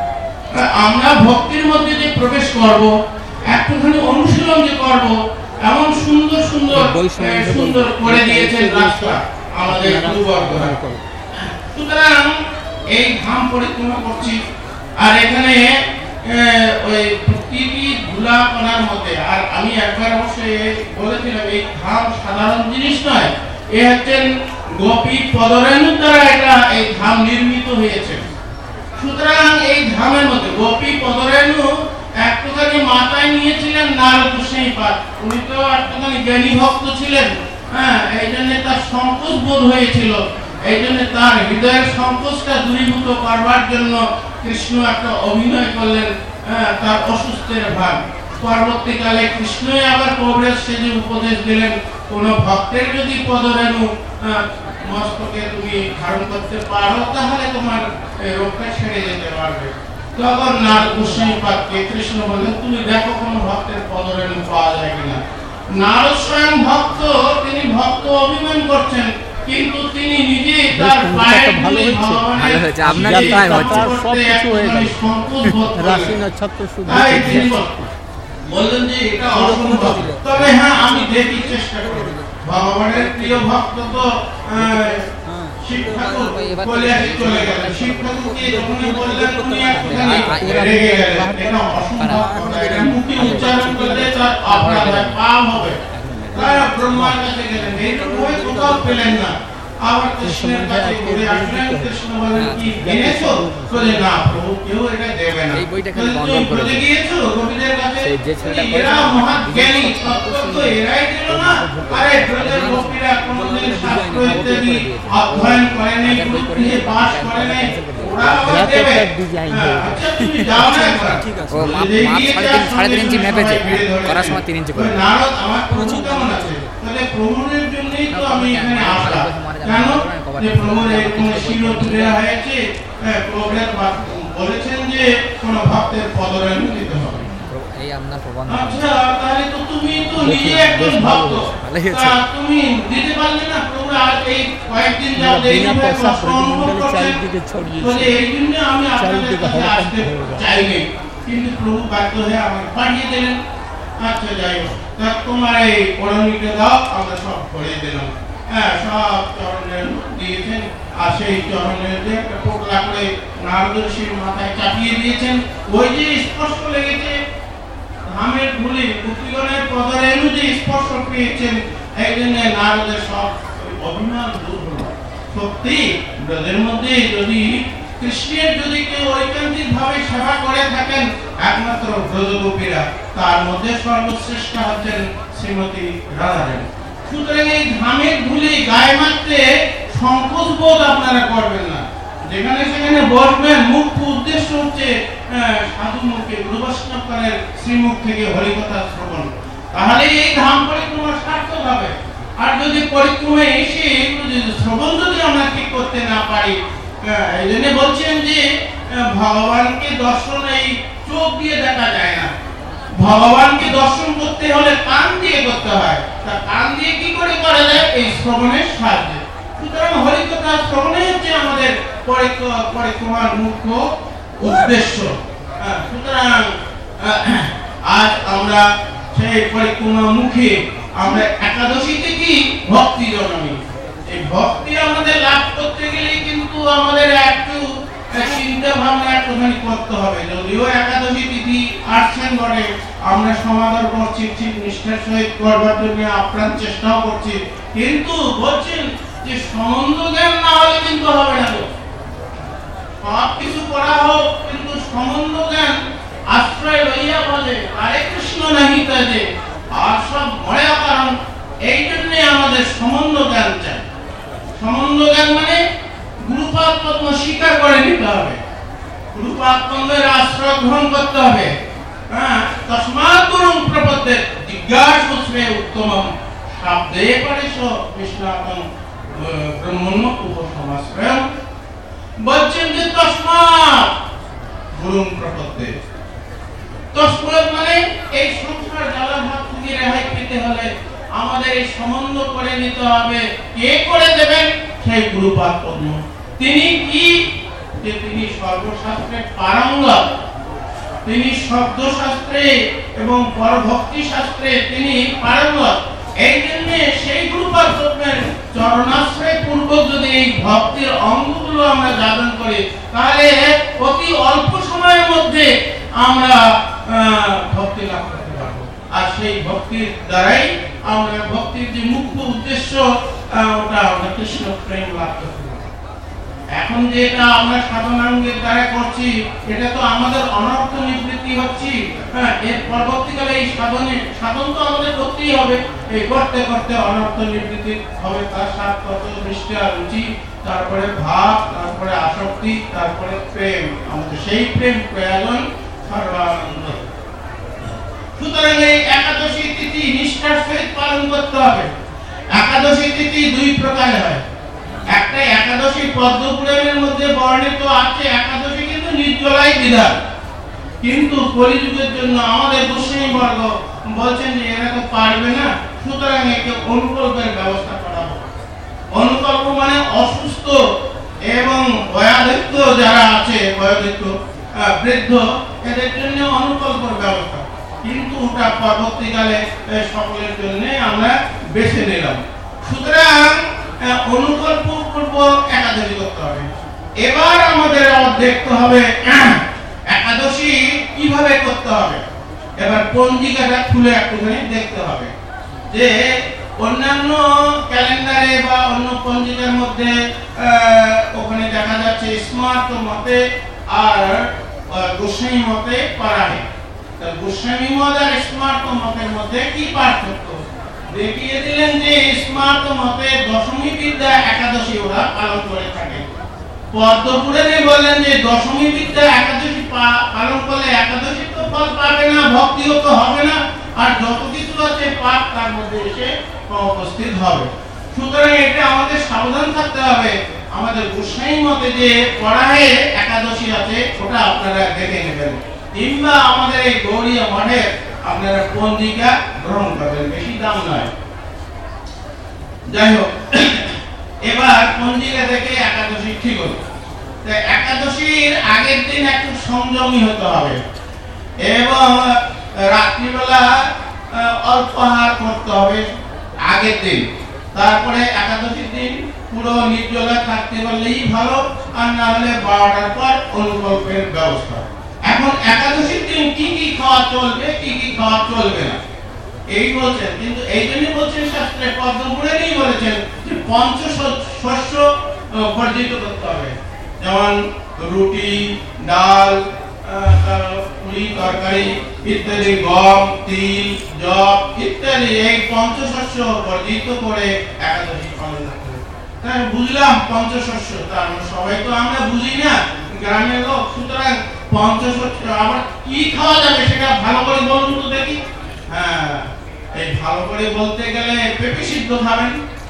আমরা ভক্তির মধ্যে যে প্রবেশ করব, একটুখানি অনুশীলন যে করব, এমন সুন্দর সুন্দর সুন্দর করে দিয়েছেন রাস্তা আমাদের গুরুবর্গ। সুতরাং এই ধাম পরিক্রমা করছি, আর এখানে ওই প্রতিটি ধুলা কণার মধ্যে, আর আমি একবার অবশ্যই বলেছিলাম এই ধাম সাধারণ জিনিস নয়, এ হচ্ছেন গোপী পদরেণুর দ্বারা এটা এই ধাম নির্মিত হয়েছে। সুতরাং এই ধামের মধ্যে গোপী পদরেণু একটুখানি মাথায় নিয়েছিলেন নারদ গোস্বামী পাদ, উনি তো একটুখানি জ্ঞানী ভক্ত ছিলেন। হ্যাঁ, এই জন্য তার সংকোচ বোধ হয়েছিল, এই জন্য তার হৃদয়ের সংকোচটা দূরীভূত করবার জন্য কৃষ্ণ একটা অভিনয় করলেন তার অসুস্থের ভাগ। পরবর্তীকালে কৃষ্ণই আবার প্রভুর সেজে উপদেশ দিলেন, কোন ভক্তের যদি পদরেণু মস্তকে তুমি ধারণ করতে পারো তাহলে তোমার রোগটা ছেড়ে যেতে পারবে। তখন নারদ গোস্বামী পাদকে কৃষ্ণ বললেন তুমি দেখো কোন ভক্তের পদরেণু পাওয়া যায় কিনা। নারদ স্বয়ং ভক্ত, তিনি ভক্ত অভিমান করছেন, কিন্তু তিনি নিজে তার পায়ে ধরে ভগবানের আপনার তাই হচ্ছে সব কিছু হয়ে গেল রাশি নক্ষত্র শুদ্ধ বললেন যে এটা অসম্ভব। তবে হ্যাঁ আমি দেখি চেষ্টা করি। ভগবানের প্রিয় ভক্ত তো শিব ঠাকুর বলে চলে গেলেন, শিব ঠাকুরকে যখনই বললেন উনি একটুখানি রেগে গেলেন, এটা অসম্ভব, এটা মুখে উচ্চারণ করলে তার অপরাধ হয়, পাপ হবে। তারা ব্রহ্মার কাছে গেলেন, এইটুকু হয়ে কোথাও পেলেন না। আবার কৃষ্ণের কাছে ঘুরে আসলেন, কৃষ্ণ বলেন কি এনেছো? বলে না প্রভু কেউ এটা দেবে না। তুমি ভুলে গিয়েছো গোপীদের কাছে, এরা মহাজ্ঞানী, তত্ত্ব এরাই দিল না। আরে ব্রজের গোপীরা কোনদিন শাস্ত্র ইত্যাদি অধ্যয়ন করে নাই, গুরুগৃহে বাস করে নাই, ওরা আবার দেবে। আচ্ছা তুমি যাও না একবার, ও মাপ সাড়ে তিন ইঞ্চি মেপেছে, করার সময় তিন ইঞ্চি করে। নারদ আমার প্রভু কেমন আছে? তাহলে প্রভুর জন্যই তো আমি এখানে আসলাম। কেন? যে প্রভুর এরকম শিরো তুলে হয়েছে, প্রভুর বলেছেন যে কোন ভক্তের পদরেণু দিতে হবে। এই আপনার প্রবন্ধ। আচ্ছা তাহলে তো তুমি তো নিজে একজন ভক্ত, তুমি দিতে পারলে না? প্রভু আজ এই কয়েকদিন যাও দেরি হয়ে কষ্ট অনুভব করছেন, বলে এই জন্য আমি আপনাদের কাছে আসতে চাইনি, কিন্তু প্রভু বাধ্য হয়ে আমাকে পাঠিয়ে দিলেন। আচ্ছা যাই হোক, তা তোমার এই পরমিটা দাও, আমরা সব করে দিলাম। হ্যাঁ সব চরণে দিয়েছেন, আর সেই চরণে যে পোকলা করে নারদ ঋষির মাথায় চাপিয়ে দিয়েছেন। ওই যে স্পর্শ লেগেছে ধামের ধুলি, গোপীগণের পদরেণু যে স্পর্শ পেয়েছেন, এই জন্য নারদের সব অভিমান দূর হলো। সত্যি ব্রজের মধ্যে যদি কৃষ্ণের যদি কেউ ঐকান্তিক ভাবে সেবা করে থাকেন, একমাত্র ব্রজগোপীরা, তার মধ্যে সর্বশ্রেষ্ঠ হচ্ছেন শ্রীমতী রাধারানী। সুতরাং এই ধামের ধুলি গায়ে মারতে সংকোচ বোধ আপনারা করবেন না। যেখানে সেখানে বসবেন, মুখ্য উদ্দেশ্য হচ্ছে সাধু মুখে গুরুবৈষ্ণবের শ্রীমুখ থেকে হরিকথা শ্রবণ, তাহলে এই ধাম পরিক্রমা সার্থক হবে। আর যদি পরিক্রমা এসে যদি শ্রবণ যদি আমরা ঠিক করতে না পারি, এই জন্য বলছেন যে ভগবানকে দর্শন এই চোখ দিয়ে দেখা যায় না, ভগবানকে দর্শন করতে হলে কান দিয়ে করতে হয়। তা কান দিয়ে কি করে করা যায়? এই শ্রবণের সাহায্যে। সুতরাং হরিকথা শ্রবণে হচ্ছে আমাদের পরিক্রমার মুখ্য উদ্দেশ্য। সুতরাং আজ আমরা সেই পরিক্রমা মুখে আমরা একাদশীতে কি ভক্তি জন্মাই। এই ভক্তি আমাদের লাভ করতে গেলে কিন্তু আমাদের একটু চিন্তা ভাবনা একটুখানি করতে হবে। যদিও একাদশী তিথি আসছেন বটে, আমরা সমাদর করছি, ঠিক নিষ্ঠার সহিত করবার জন্য আপ্রাণ চেষ্টাও করছি, কিন্তু বলছেন যে সম্বন্ধ জ্ঞান না হলে কিন্তু হবে না। সব কিছু করা হোক, কিন্তু সম্বন্ধ জ্ঞান আশ্রয় লইয়া বলে আরে কৃষ্ণ নাহি তাজে আর সব মরে কারণ। এই জন্য আমাদের সম্বন্ধ জ্ঞান চাই। সম্বন্ধ জ্ঞান মানে গুরুপাদ পদ্ম স্বীকার করে নিতে হবে, গুরুপাদ পদ্মের আশ্রয় গ্রহণ করতে হবে। হ্যাঁ, তস্মাৎ গুরুং প্রপদ্যে জিজ্ঞাসু শ্রেয় উত্তমম শব্দে পরেশ কৃষ্ণাতম ব্রহ্মণ্য উপসমাশ্রয়ম। বলছেন যে তস্মাৎ গুরুং প্রপদ্যে, তস্মাৎ মানে এই সংসার জ্বালাভাব থেকে রেহাই পেতে হলে আমাদের এই সম্বন্ধ করে নিতে হবে। কে করে দেবেন? সেই গুরুপাদ পদ্ম। তিনি কি? যে তিনি সর্বশাস্ত্রে পারঙ্গত, তিনি শব্দ শাস্ত্রে এবং পরভক্তি শাস্ত্রে তিনি পারঙ্গত। এই জন্য সেই গুরুপাদ পদ্মের চরণাশ্রয় পূর্বক যদি এই ভক্তির অঙ্গগুলো আমরা যাপন করি, তাহলে অতি অল্প সময়ের মধ্যে আমরা ভক্তি লাভ করতে পারবো। আর সেই ভক্তির দ্বারাই আমরা ভক্তির যে মুখ্য উদ্দেশ্য, ওটা আমরা কৃষ্ণ প্রেম লাভ করতে পারবো। এখন যে এটা আমরা সাধনাঙ্গের দ্বারা করছি, এটা তো আমাদের অনর্থ নিবৃত্তি হচ্ছে। হ্যাঁ, এর পরবর্তীকালে এই সাধনে সাধন তো আমাদের করতেই হবে। এই করতে করতে অনর্থ নিবৃত্তি হবে। তার সাত কত দৃষ্টি আর রুচি, তারপরে ভাব, তারপরে আসক্তি, তারপরে প্রেম। আমাদের সেই প্রেম প্রয়োজন সর্বানন্দ। সুতরাং এই একাদশী তিথি নিষ্ঠার সহিত পালন করতে হবে। একাদশী তিথি দুই প্রকারে হয়। একটা একাদশী পদ্মপুরাণের মধ্যে বর্ণিত আছে, একাদশী কিন্তু নির্জলাই বিধান, কিন্তু কলিযুগের জন্য আমাদের গোস্বামী বর্গ বলছেন যে এরা তো পারবে না, সুতরাং একে অনুকল্পের ব্যবস্থা করা হবে। অনুকল্প মানে অসুস্থ এবং বয়োধিক্য যারা আছে, বয়োধিক্য বৃদ্ধ, এদের জন্য অনুকল্পের ব্যবস্থা। কিন্তু ওটা পরবর্তীকালে সকলের জন্য আমরা বেছে নিলাম। সুতরাং অনুকল্প পূর্বক একাদশী করতে হবে। এবার আমাদের দেখতে হবে একাদশী কিভাবে করতে হবে। এবার পঞ্জিকাটা খুলে একটুখানি দেখতে হবে যে অন্যান্য ক্যালেন্ডারে বা অন্য পঞ্জিকার মধ্যে ওখানে দেখা যাচ্ছে স্মার্ত মতে আর গোস্বামী মতে পারায়। গোস্বামী মত আর স্মার্ত মতের মধ্যে কি পার্থক্য দেখিয়ে দিলেন যে স্মার্ত মতে দশমী বিদ্যা একাদশী ওরা পালন করে থাকে। পদ্মপুরাণে বললেন যে দশমী বিদ্যা একাদশী পালন করলে একাদশী তো ফল পাবে না, ভক্তিও তো হবে না, আর যত কিছু আছে পাপ তার মধ্যে এসে উপস্থিত হবে। সুতরাং এটা আমাদের সাবধান থাকতে হবে। আমাদের গোস্বামী মতে যে পড়ায় একাদশী আছে ওটা আপনারা দেখে নেবেন, কিংবা আমাদের এই গৌড়ীয় মঠের আপনারা পঞ্জিকা গ্রহণ করবেন, বেশি দাম নয়। যাই হোক, এবার পঞ্জিকা থেকে একাদশী ঠিক হলো। একাদশীর আগের দিন একটু সংযমী হতে হবে এবং রাত্রিবেলা অল্প আহার করতে হবে আগের দিন। তারপরে একাদশীর দিন পুরো নির্জলা থাকতে পারলেই ভালো, আর না হলে বারোটার পর অনুকল্পের ব্যবস্থা। এখন একাদশীর দিন কি কি খাওয়া চলবে, কি কি খাওয়া চলবে না এই বলছেন, কিন্তু এই জন্যই বলছেন শাস্ত্রে পদ্মপুরাণেই বলেছেন যে পঞ্চ শস্য বর্জিত করতে হবে, যেমন রুটি, ডাল, পুরি, তরকারি ইত্যাদি, গম, তিল, জব ইত্যাদি এই পঞ্চশস্য বর্জিত করে একাদশী পালন করতে হবে। তাই বুঝলাম পঞ্চশস্য, তার সবাই তো আমরা বুঝি না, গ্রামের লোক, সুতরাং পঞ্চশস্য আবার কি খাওয়া যাবে সেটা ভালো করে বলুন তো দেখি। হ্যাঁ, এই ভালো করে বলতে গেলে পেঁপে সিদ্ধ খাবেন,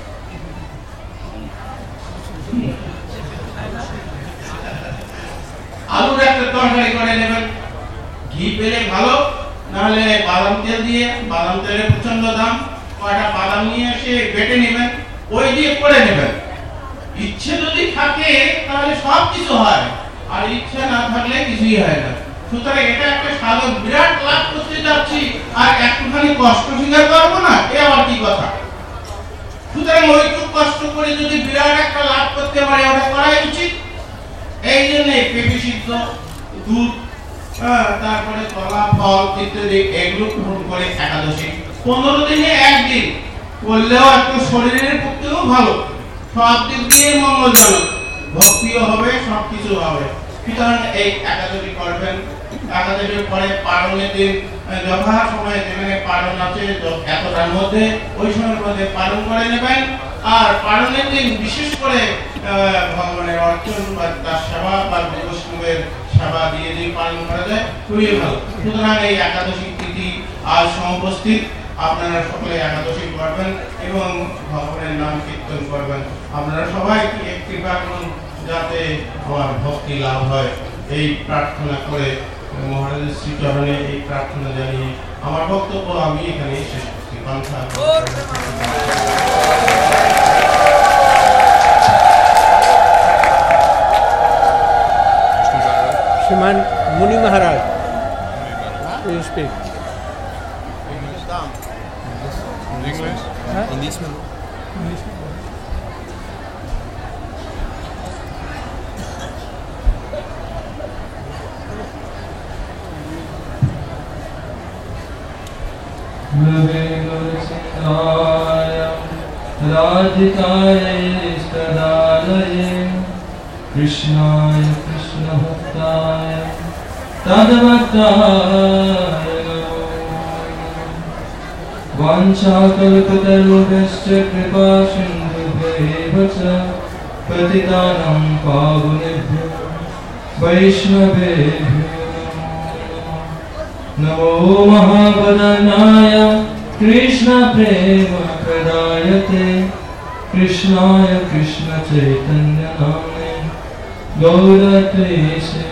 আলুর একটা তরকারি করে নেবেন, ঘি পেলে ভালো, নাহলে বাদাম তেল দিয়ে, বাদাম তেলের প্রচন্ড দাম, কয়টা বাদাম নিয়ে এসে বেটে নেবেন, ওই দিয়ে করে নেবেন। ইচ্ছে যদি থাকে তাহলে সব কিছু হয়, আর ইচ্ছে না থাকলে কিছুই হয় না। সুতরাং এটা একটা সাধক বিরাট লাভ করতে যাচ্ছি, আর একটুখানি কষ্ট স্বীকার করবো না, এ আবার কি কথা? সুতরাং ওইটুকু কষ্ট করে যদি বিরাট একটা লাভ করতে পারে, ওটা করাই উচিত। এই জন্য পেঁপে সিদ্ধ, দুধ, তারপরে কলা, ফল ইত্যাদি এগুলো গ্রহণ করে একাদশী পনেরো দিনে একদিন করলেও একটু শরীরের পক্ষেও ভালো, সব দিক দিয়ে মঙ্গলজনক, ভক্তিও হবে, সবকিছু হবে। সুতরাং এই একাদশী করবেন। একাদশীর পরে পালনের দিন যথা সময়ে যেখানে পালন আছে এতটার মধ্যে ওই সময়ের মধ্যে পালন করে নেবেন। আর পালনের দিন বিশেষ করে ভগবানের অর্চন বা তার সেবা বা বৈষ্ণবের সেবা দিয়ে যদি পালন করা যায় খুবই ভালো। সুতরাং এই একাদশী তিথি আজ সমুপস্থিত, আপনারা সকলে একাদশী করবেন এবং ভগবানের নাম কীর্তন করবেন। আপনারা সবাই কৃপা করুন যাতে আমার ভক্তি লাভ হয়, এই প্রার্থনা করে মহারাজের শ্রীচরণে এই প্রার্থনা জানিয়ে আমার বক্তব্য আমি এখানে শেষ করছি। श्रीमान मुनि महाराज, you speak. English? Huh? English में English में बोलो। राधिकाय इष्टदालये कृष्णाय कृष्णभक्ताय तद्भक्ताय नमो। वाञ्छाकल्पतरुभ्यश्च कृपा सिन्धुभ्यैव च पतितानां पावनेभ्यो वैष्णवेभ्यो नमो महावदनाय कृष्णप्रेमप्रदायते कृष्णाय कृष्णचैतन्यनाम्ने गौरत्वेषे।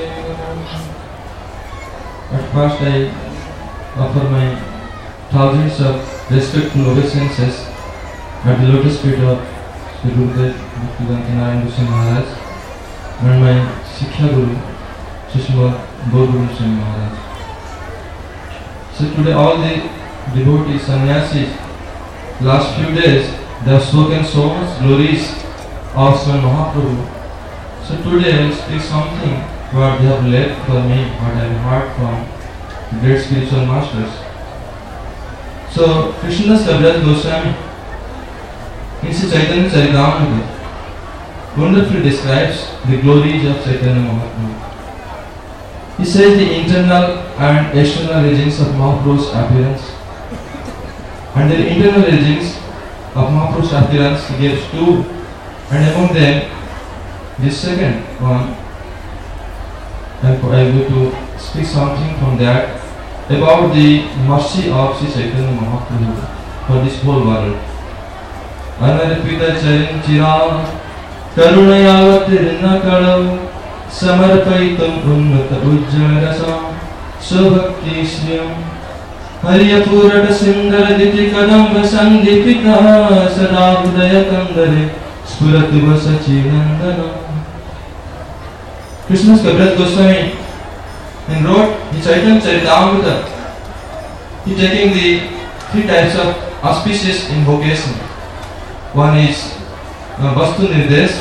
At first I offer my thousands of respectful obeisances at the lotus feet of Sri Gurudev Bhaktivedanta Narayan Goswami Maharaj and my Siksha Guru Srimad Gaur Goswami Maharaj. So today all the devotees, sannyasis, last few days they have spoken so much glories of Sri Mahaprabhu. So today I will speak something what they have left for me, what I have heard from great spiritual masters. So Krishnadas Kaviraj Goswami in Sri Chaitanya Charitamrita wonderfully describes the glories of Chaitanya Mahaprabhu. He says the internal and external regions of Mahaprabhu's appearance, and the internal regions of Mahaprabhu's appearance he gives two, and among them the second one I am going to speak something from that about the mercy of Sri Chaitanya Mahaprabhu for this whole world. Anarpita charan chira karunayavatirna kalau समर्पयितुम् उन्नत उज्ज्वलरसा स्वभक्तिश्रियं हरियपूरट सुन्दरदिति कदम्ब सन्दीपिका सदा हृदयकन्दरे स्फुरतु वसचिनन्दना. Krishnadas Kaviraj Goswami and wrote the Chaitanya Charitamrita. He taking the three types of auspicious invocation. One is uh, Vastu Nirdesh,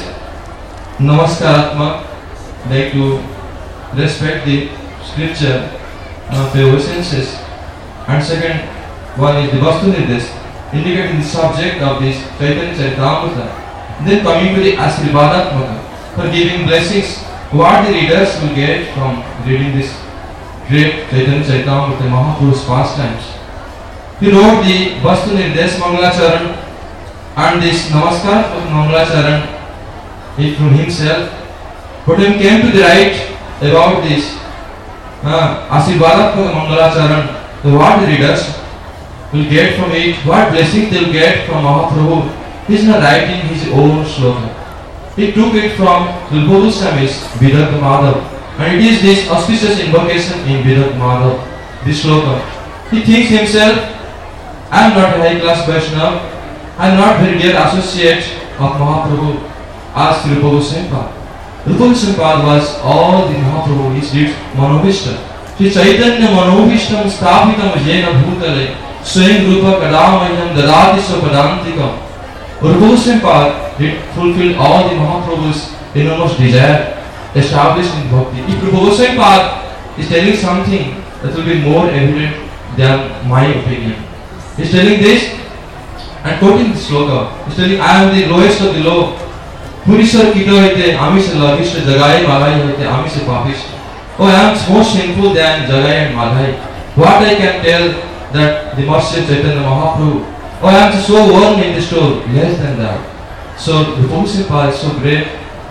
Namaskaratmak, like to respect the scripture, uh, pay obeisances. And second one is the Vastu Nirdesh, indicating the subject of this Chaitanya Charitamrita. Then coming to the Asirvadatmaka, for giving blessings, what the readers will get from reading this great Chaitanya Charitamrita, Mahapuru's pastimes. He wrote the Vastu Nirdesh Mangalacharan and this Namaskar Mangalacharan from himself. But when he came to the right about this uh, Asirvadatmaka Mangalacharan, the what the readers will get from it, what blessing they will get from Mahaprabhu, he is not writing his own sloka. He took it from Rupa Goswami's Vidat Madhav, and it is this auspicious invocation in Vidat Madhav, this sloka. He thinks himself, I am not a high class Vaishnava, I am not very dear associate of Mahaprabhu as Rupa Goswami. Rupa Goswami was all the Mahaprabhu, his deeds Manobhishta. Shri Chaitanya Manobhishtam Sthapitam Jena Bhutale Swayam Rupa Kadamayanam Dadati Swapadantikam. Rupa Goswami did fulfill all the Mahaprabhu's innermost desire established in Bhakti. If Rupa Goswami is telling something that will be more evident than my opinion. He is telling this and quoting this sloka. He is telling, I am the lowest of the low. Purisar Kito Hite, Ami se Lavisht, Jagai Malai Hite, Ami se Papisht. Oh, I am more sinful than Jagai and Madhai. What I can tell that the Master Chaitanya Mahaprabhu, oh, I am so warm in the store, less than that. So the Rupa is so great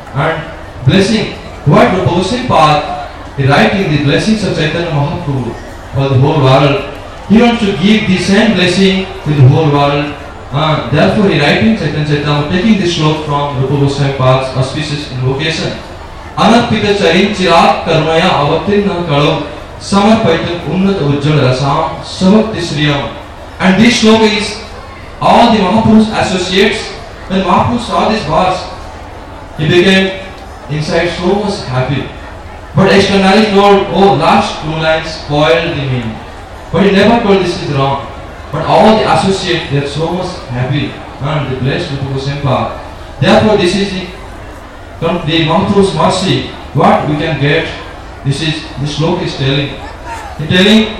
and blessing. What Rupa Goswami is writing the blessings of Chaitanya Mahaprabhu for the whole world. He wants to give the same blessing to the whole world. Uh, therefore, he writing Chaitanya Charitamrita, taking this slok from Rupa Goswami Pad's auspicious invocation. Anarpita charin chirat karmaya avatirna kalau samarpaitam unnat ujjal rasam savakti sriyam. And this slok is all the Mahapuru's associates. When Mahaprabhu saw this verse, he became inside so much happy. But externally told, oh, last two lines spoiled the meaning. But he never told this is wrong. But all the associates, they are so much happy and they blessed Rupa Goswami. Therefore, this is the, the Mahaprabhu's mercy. What we can get, this is, this slok is telling. He is telling,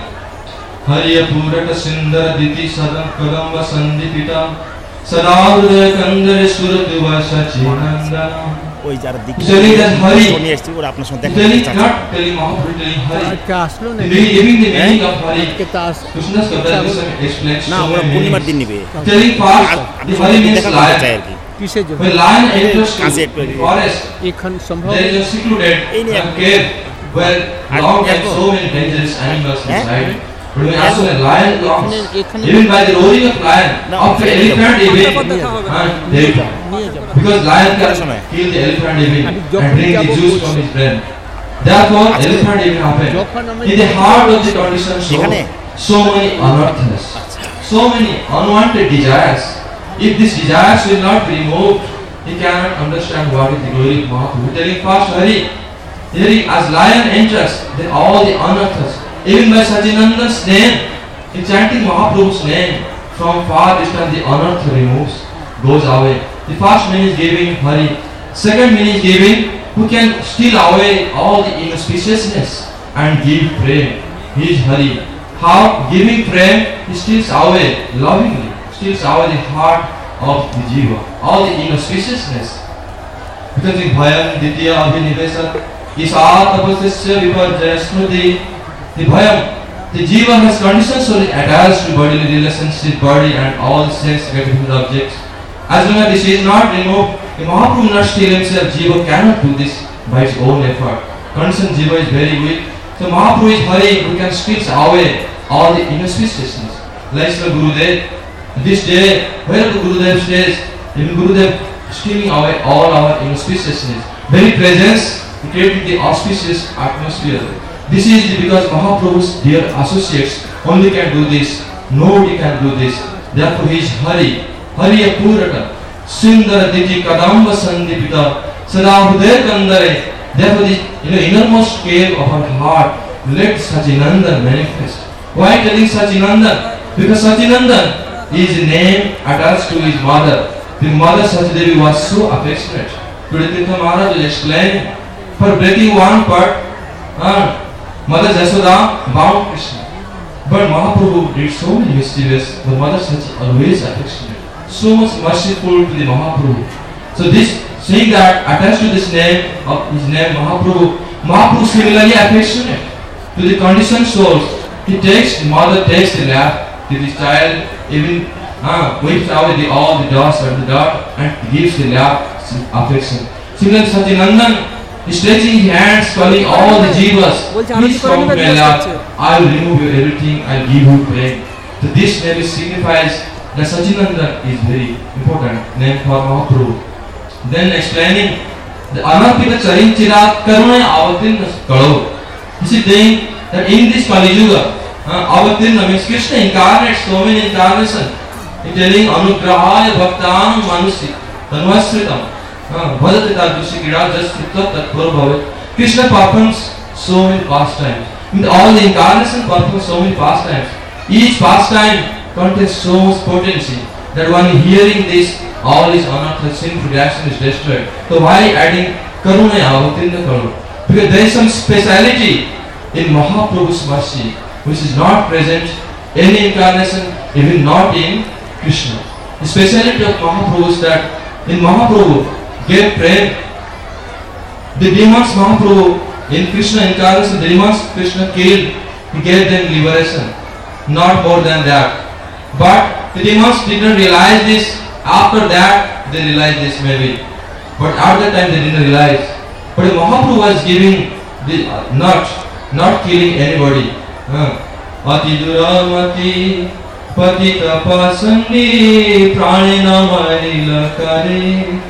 Hariya Purata Sindara Diti Sadam Kadamba Sandipita Sadavudaya Kandare Suratuva Sachinandana. Telling that Hari, telling, not telling Mahaprabhu, telling Hari, giving the meaning of Hari. Krishna's Katha explains so many meanings. Telling fast, the Hari means lion. When lion enters the forest, there is a secluded cave where long and so many dangerous animals inside. But when also a lion comes, even by the roaring of lion, after elephant even, and they because lion can kill the elephant even and drink the juice from his brain. Therefore, elephant even happen. In the heart of the condition, so, so many anarthas, so many unwanted desires. If these desires will not be removed, he cannot understand what is the glory of Mahaprabhu. Telling fast Hari, hearing as lion enters, then all the anarthas, even by Sachinandan's name, in chanting Mahaprabhu's name, from far distance the anartha removes, goes away. The first meaning is giving Hari. Second meaning is giving who can steal away all the inauspiciousness and give prem. He is Hari. How giving prem, he steals away lovingly, steals away the heart of the jiva, all the inauspiciousness. Because in Bhayam Ditya Abhinivesa, Isat Apastasya Viparjaya Smriti, the Bhayam, the jiva has conditions so it attached to bodily relations with body and all the sense-gratified objects. As long as this is not removed, the Mahaprabhu will not steal himself. Jiva cannot do this by his own effort. Conditioned jiva is very weak. So Mahaprabhu is Hari who can steal away all the inauspiciousness. Like Sri Gurudev, this day, where the Gurudev stays, even Gurudev stealing away all our inauspiciousness. Very presence, creating the auspicious atmosphere. This is because Mahaprabhu's dear associates only can do this. Nobody can do this. Therefore he is Hari. Hariya Purata Sindara Diti Kadamba Sandipita Sadavudaya Kandare. Therefore the you know, innermost cave of our heart, let Sachinandan manifest. Why telling Sachinandan? Because Sachinandan is a name attached to his mother. the mother Sachadevi was so affectionate. Today Tirtha Maharaj will explain, for breaking one part, uh, Mother Jasoda bound Krishna. But Mahaprabhu did so many mischievous, but Mother Sachi always affectionate, so much merciful to the Mahaprabhu. So this, saying that, attached to this name of his name Mahaprabhu, Mahaprabhu similarly affectionate to the conditioned souls. He takes, the mother takes the lap to the child, even uh, wipes away the, all the dust and the dirt and gives the lap affection. Similarly, Satyanandan is stretching his hands, calling all the jivas, please come to my lap, I will remove your everything, I will give you prem. So this name signifies that Satyanandan is very important name for Mahaprabhu. Then explaining the Anarpita Charinchira Karuna Avatirna Kalau. He is saying that in this Kali Yuga, uh, Avatirna means Krishna incarnates so many incarnations. He is telling Anugrahaya Bhaktanam Manusi Tanvasritam Bhajate Tadushi Gira Jasritva Tatpur Bhavet. Krishna performs so many pastimes. With all the incarnations perform so many pastimes. Each pastime contains so much potency that when hearing this, all his anartha sinful reaction is destroyed. So why adding Karuna Avatirna Karu? Because there is some speciality in Mahaprabhu's mercy which is not present in any incarnation, even not in Krishna. The speciality of Mahaprabhu is that in Mahaprabhu gave prem. The demons Mahaprabhu in Krishna incarnation, the demons Krishna killed, he gave them liberation. Not more than that. But the demons did not realize this. After that, they realized this maybe. But at that time they didn't realize. But Mahaprabhu was giving the uh, not, not killing anybody. Ati duramati patita pasandi pranina maila kare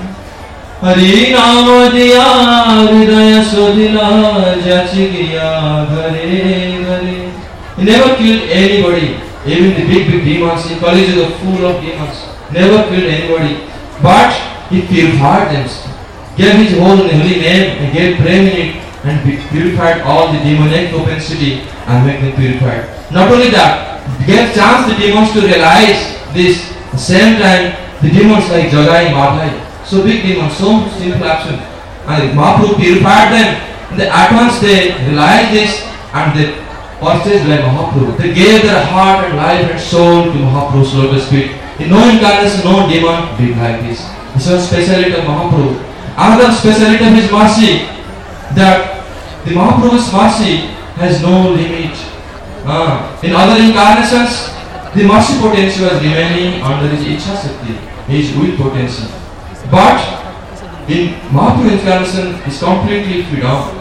Hari nama diya hridaya sodhila jachigiya ghare ghare. He never killed anybody. Even the big big demons in Kali Yuga full of demons. Never killed anybody, but he purified them, gave his whole holy name and gave prem in it and purified all the demonic propensity and made them purified. Not only that, gave chance the demons to realize this. At the same time, the demons like Jagai, Madhai, so big demons, so simple action, and Mahaprabhu purified them. And at once they realized this and they purchased by Mahaprabhu. They gave their heart and life and soul to Mahaprabhu's lotus feet. In no incarnation, no demon did like this. This was speciality of Mahaprabhu. Another speciality of his mercy, that the Mahaprabhu's mercy has no limit. Uh, in other incarnations, the mercy potency was remaining under his Ichha Shakti, his will potency. But in Mahaprabhu's incarnation, is completely freedom.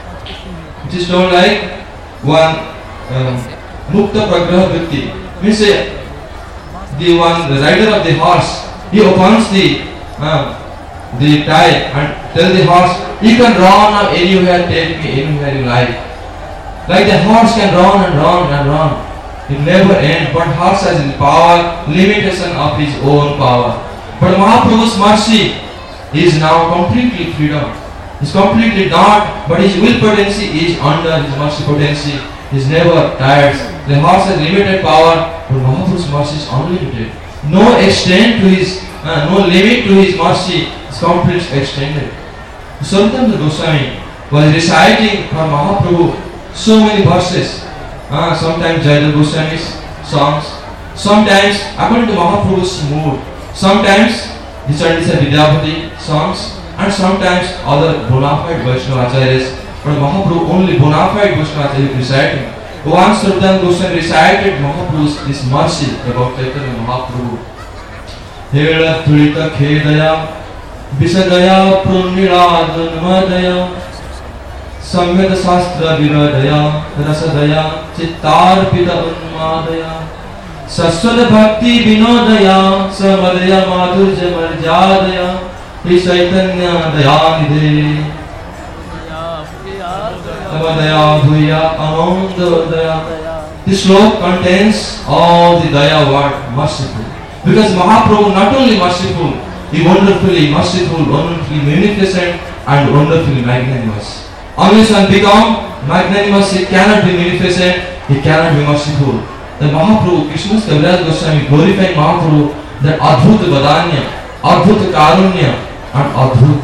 It is not like one um, Mukta Pragraha Vritti. Means uh, the one, the rider of the horse, he opens the uh, the tie and tell the horse, you can run or anywhere, take me anywhere you like. Like the horse can run and run and run. It never ends, but horse has the power, limitation of his own power. But Mahaprabhu's mercy is now completely freedom. He's completely not, but his will potency is under his mercy potency. He's never tired. The horse has limited power, but Mahaprabhu's mercy is unlimited. No extent to his, uh, no limit to his mercy is completely extended. Sanatana Goswami was reciting for Mahaprabhu so many verses. Uh, sometimes Jayadeva Goswami's songs, sometimes according to Mahaprabhu's mood, sometimes the Chandisa Vidyapati songs, and sometimes other bona fide Vaishnava acharyas. But Mahaprabhu only bona fide Vaishnava acharya reciting. Once Sanatana Goswami recited Mahaprabhu's this mercy about Chaitanya Mahaprabhu. Hela Tulita Khedaya Visadaya Pruniradan Madaya Samveda Sastra Viradaya Rasadaya Chittarpita Unmadaya Saswada Bhakti Vinodaya Samadaya Madhurja Marjadaya He Chaitanya Dayanidhe Samadaya Bhuya Amondodaya. This sloka contains all the Daya word, merciful. Because Mahaprabhu not only merciful, he wonderfully merciful, wonderfully munificent and wonderfully magnanimous. Unless one become magnanimous, he cannot be munificent, he cannot be merciful. The Mahaprabhu, Krishna's Kaviraj Goswami glorifying Mahaprabhu, that Adbhuta Vadanya, अद्भुत कारुण्य and अद्भुत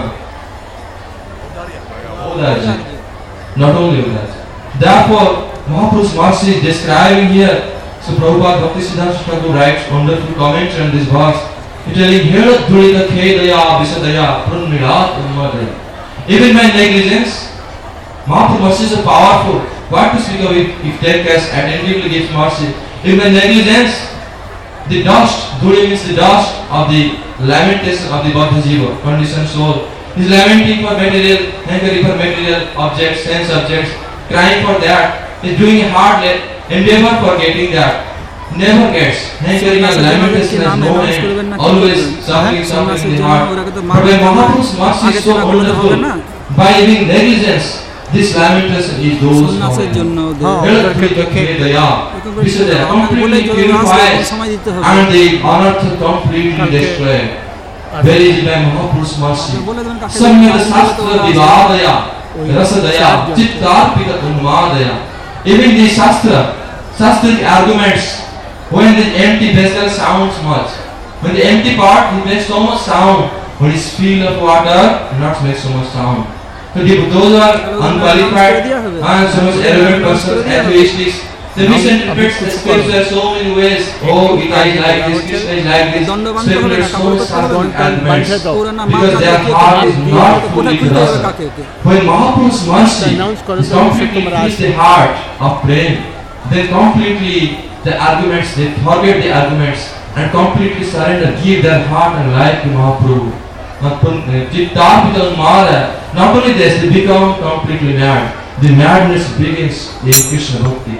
औदार्य. Not only that. Therefore, Mahaprabhu's mercy is describing here. So Prabhupada Bhaktisiddhanta Thakur writes wonderful commentary on this verse. He telling here Dhurika Khedaya Visadaya Prunmirat Ummadaya. Even my negligence, Mahaprabhu's mercy is so powerful. What to speak of it if take us attentively gives mercy. Even my negligence, the dust, Dhuri means the dust of the lamentation of the Bauddha Jiva, conditioned soul. He is lamenting for material, hankering for material objects, sense objects, crying for that. He is doing a hard endeavor for getting that. Never gets. Hankering and lamentation has no end. Always suffering, suffering in the heart. But when Mahaprabhu's mercy is so wonderful, by having negligence, this lamentation is those completely purifies and the unearthed completely destroyed. Very is by Mahaprabhu's mercy. Samyada Shastra Vivadaya Rasadaya Chittarpita Unmadaya. Even the Shastra, Shastric arguments, when the empty vessel sounds much, when the empty part he makes so much sound, when he is filled of water, he not make so much sound. So those are unqualified and so much arrogant persons, atheists. They misinterpret the scripture so many ways. Oh, Gita is like this, Krishna is like this. Speculate so much sarcastic arguments because their heart is not fully rasa. When Mahaprabhu's mercy is completely fills the heart of prem, then completely the arguments, they forget the arguments and completely surrender, give their heart and life to Mahaprabhu. Not only this, they become completely mad. The madness begins in Krishna Bhakti.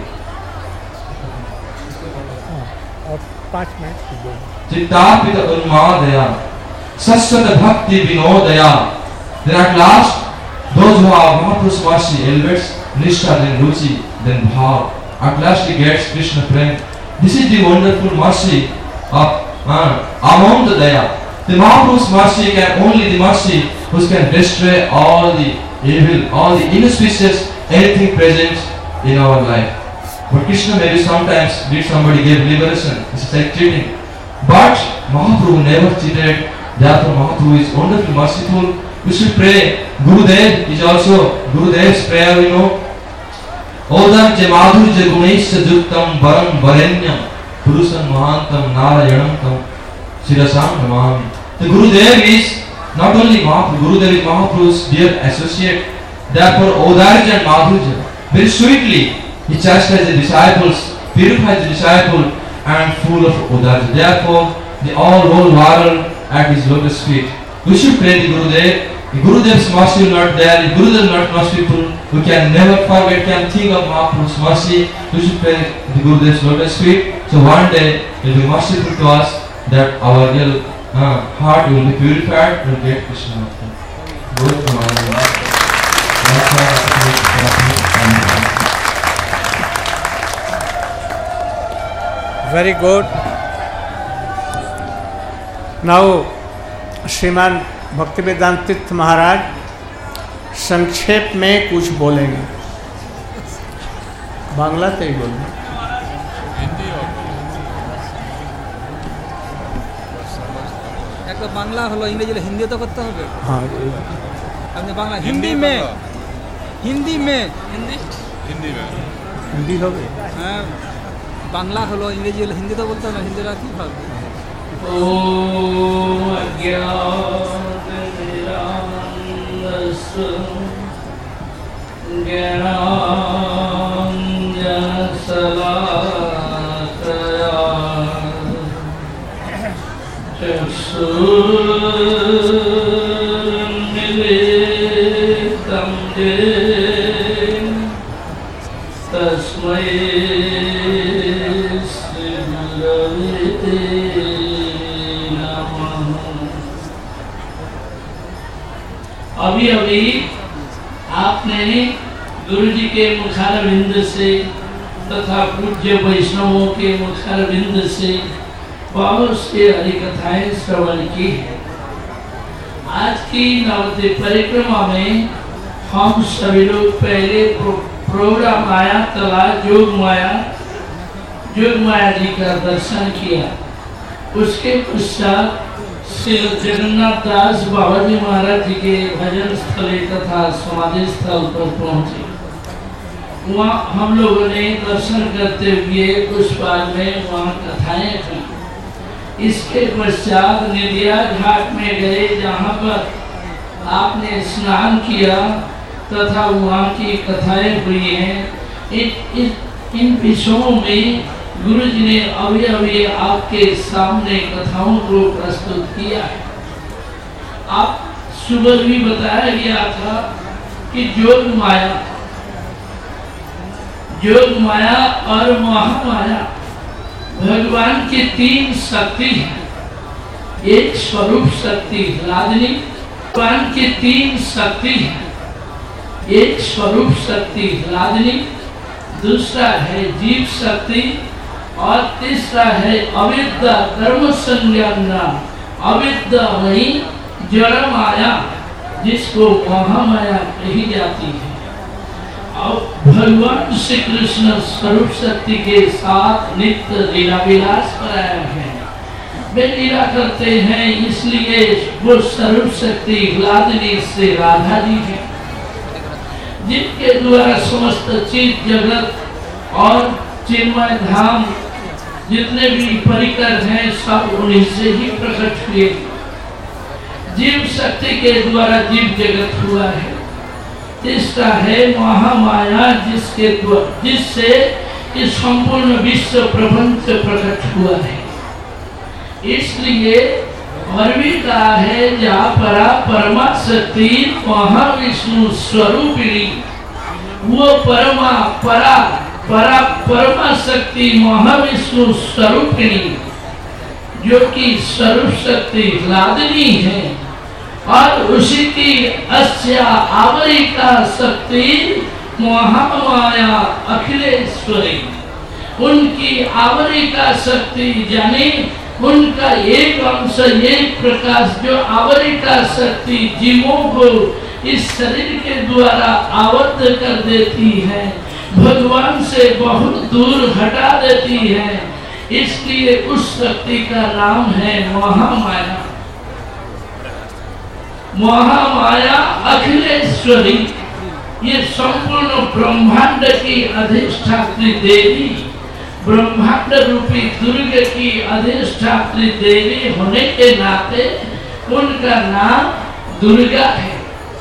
Chittapita Unmadaya, Saswata Bhakti Vinodaya. Then at last, those who have Mahaprabhu's mercy elevates Nishtha, then Ruchi, then Bhav. At last he gets Krishna Prem. This is the wonderful mercy of uh, among the Daya. The Mahaprabhu's mercy can only the mercy which can destroy all the evil, all the inauspicious, anything present in our life. But Krishna maybe sometimes did somebody give liberation, this is like cheating. But Mahaprabhu never cheated, therefore Mahaprabhu is wonderfully merciful. We should pray. Gurudev is also, Gurudev's prayer we know. Odam je madhurja gunesha juktam varam varenyam Purusam mahantam narayanam tam Sirasam namami. The Gurudev is not only Mahaprabhu, Gurudev is Mahaprabhu's dear associate. Therefore Odarja and Madhurja, very sweetly he chastises the disciples, purifies the disciple and full of Odarja. Therefore the all whole world at his lotus feet. We should pray the Gurudev. The Gurudev's mercy will not there, the Gurudev not merciful, we can never forget, can think of Mahaprabhu's mercy. We should pray the Gurudev's lotus feet. So one day he will be merciful to us, that our real uh, heart will be purified, will get Krishna. Very good. Now, श्रीमान भक्तिवेदांत तीर्थ महाराज संक्षेप में कुछ बोलेंगे. बांग्ला से ही बोलेंगे. एक तो बांग्ला हलो इंग्रेजी हिंदी तो करते होगे. हाँ. आपने बांग्ला हिंदी में हिंदी में हिंदी हिंदी में हिंदी हो गई. हाँ. बांग्ला हलो इंग्रेजी हिंदी तो बोलते हैं ना. हिंदी राखी भाग. Om Ajnanatirandasya Jnananjalakaya Chakshurmilitam Jen Tasmai अभी अभी आपने गुरु जी के मुखारविंद से तथा पूज्य वैष्णवों के मुखारविंद से बहुत से हरि कथाएं श्रवण की है. आज की नवरात्रि परिक्रमा में हम सभी लोग पहले प्रो, प्रोग्राम आया तला जोग माया जोग माया जी का दर्शन किया. उसके पश्चात श्री जगन्नाथ दास बाबा जी महाराज जी के भजन स्थल तथा समाधि स्थल पर पहुंचे। वहाँ हम लोगों ने दर्शन करते हुए उस बार में वहाँ कथाएं की। इसके पश्चात नदिया घाट में गए जहाँ पर आपने स्नान किया तथा वहाँ की कथाएं हुई हैं। इन इन, इन विषयों में गुरु जी ने अभी अभी आपके सामने कथाओं को प्रस्तुत किया है। आप सुबह भी बताया गया था कि जोग माया योग माया और महामाया भगवान की तीन शक्ति है। एक स्वरूप शक्ति लादनी, भगवान की तीन शक्ति है। एक स्वरूप शक्ति लादनी, दूसरा है जीव शक्ति और तीसरा है अविद्या कर्म संज्ञान अविद्या वही जड़ माया जिसको महामाया कही जाती है। और भगवान श्री कृष्ण स्वरूप शक्ति के साथ नित्य लीला विलास कराया है। वे लीला करते हैं, इसलिए वो स्वरूप शक्ति लादनी से राधा जी है, जिनके द्वारा समस्त चीज जगत और चिन्मय धाम जितने भी परिकर हैं सब उन्हीं से ही प्रकट हुए। जीव शक्ति के द्वारा जीव जगत हुआ है। तीसरा है महामाया जिसके जिससे इस संपूर्ण विश्व प्रपंच प्रकट हुआ है। इसलिए और भी कहा है जहाँ परा परमा शक्ति महाविष्णु स्वरूपिणी, वो परमा परा परा परमा शक्ति महाविष्णु स्वरूपिणी जो कि स्वरूप शक्ति लादनी है और उसी की अस्या आवरिका शक्ति महामाया अखिलेश्वरी। उनकी आवरिका शक्ति यानी उनका एक अंश एक प्रकाश जो आवरिका शक्ति जीवों को इस शरीर के द्वारा आवर्त कर देती है, भगवान से बहुत दूर हटा देती है। इसलिए उस शक्ति का नाम है महामाया। महामाया अखिलेश्वरी ये संपूर्ण ब्रह्मांड की अधिष्ठात्री देवी, ब्रह्मांड रूपी दुर्ग की अधिष्ठात्री देवी होने के नाते उनका नाम दुर्गा है।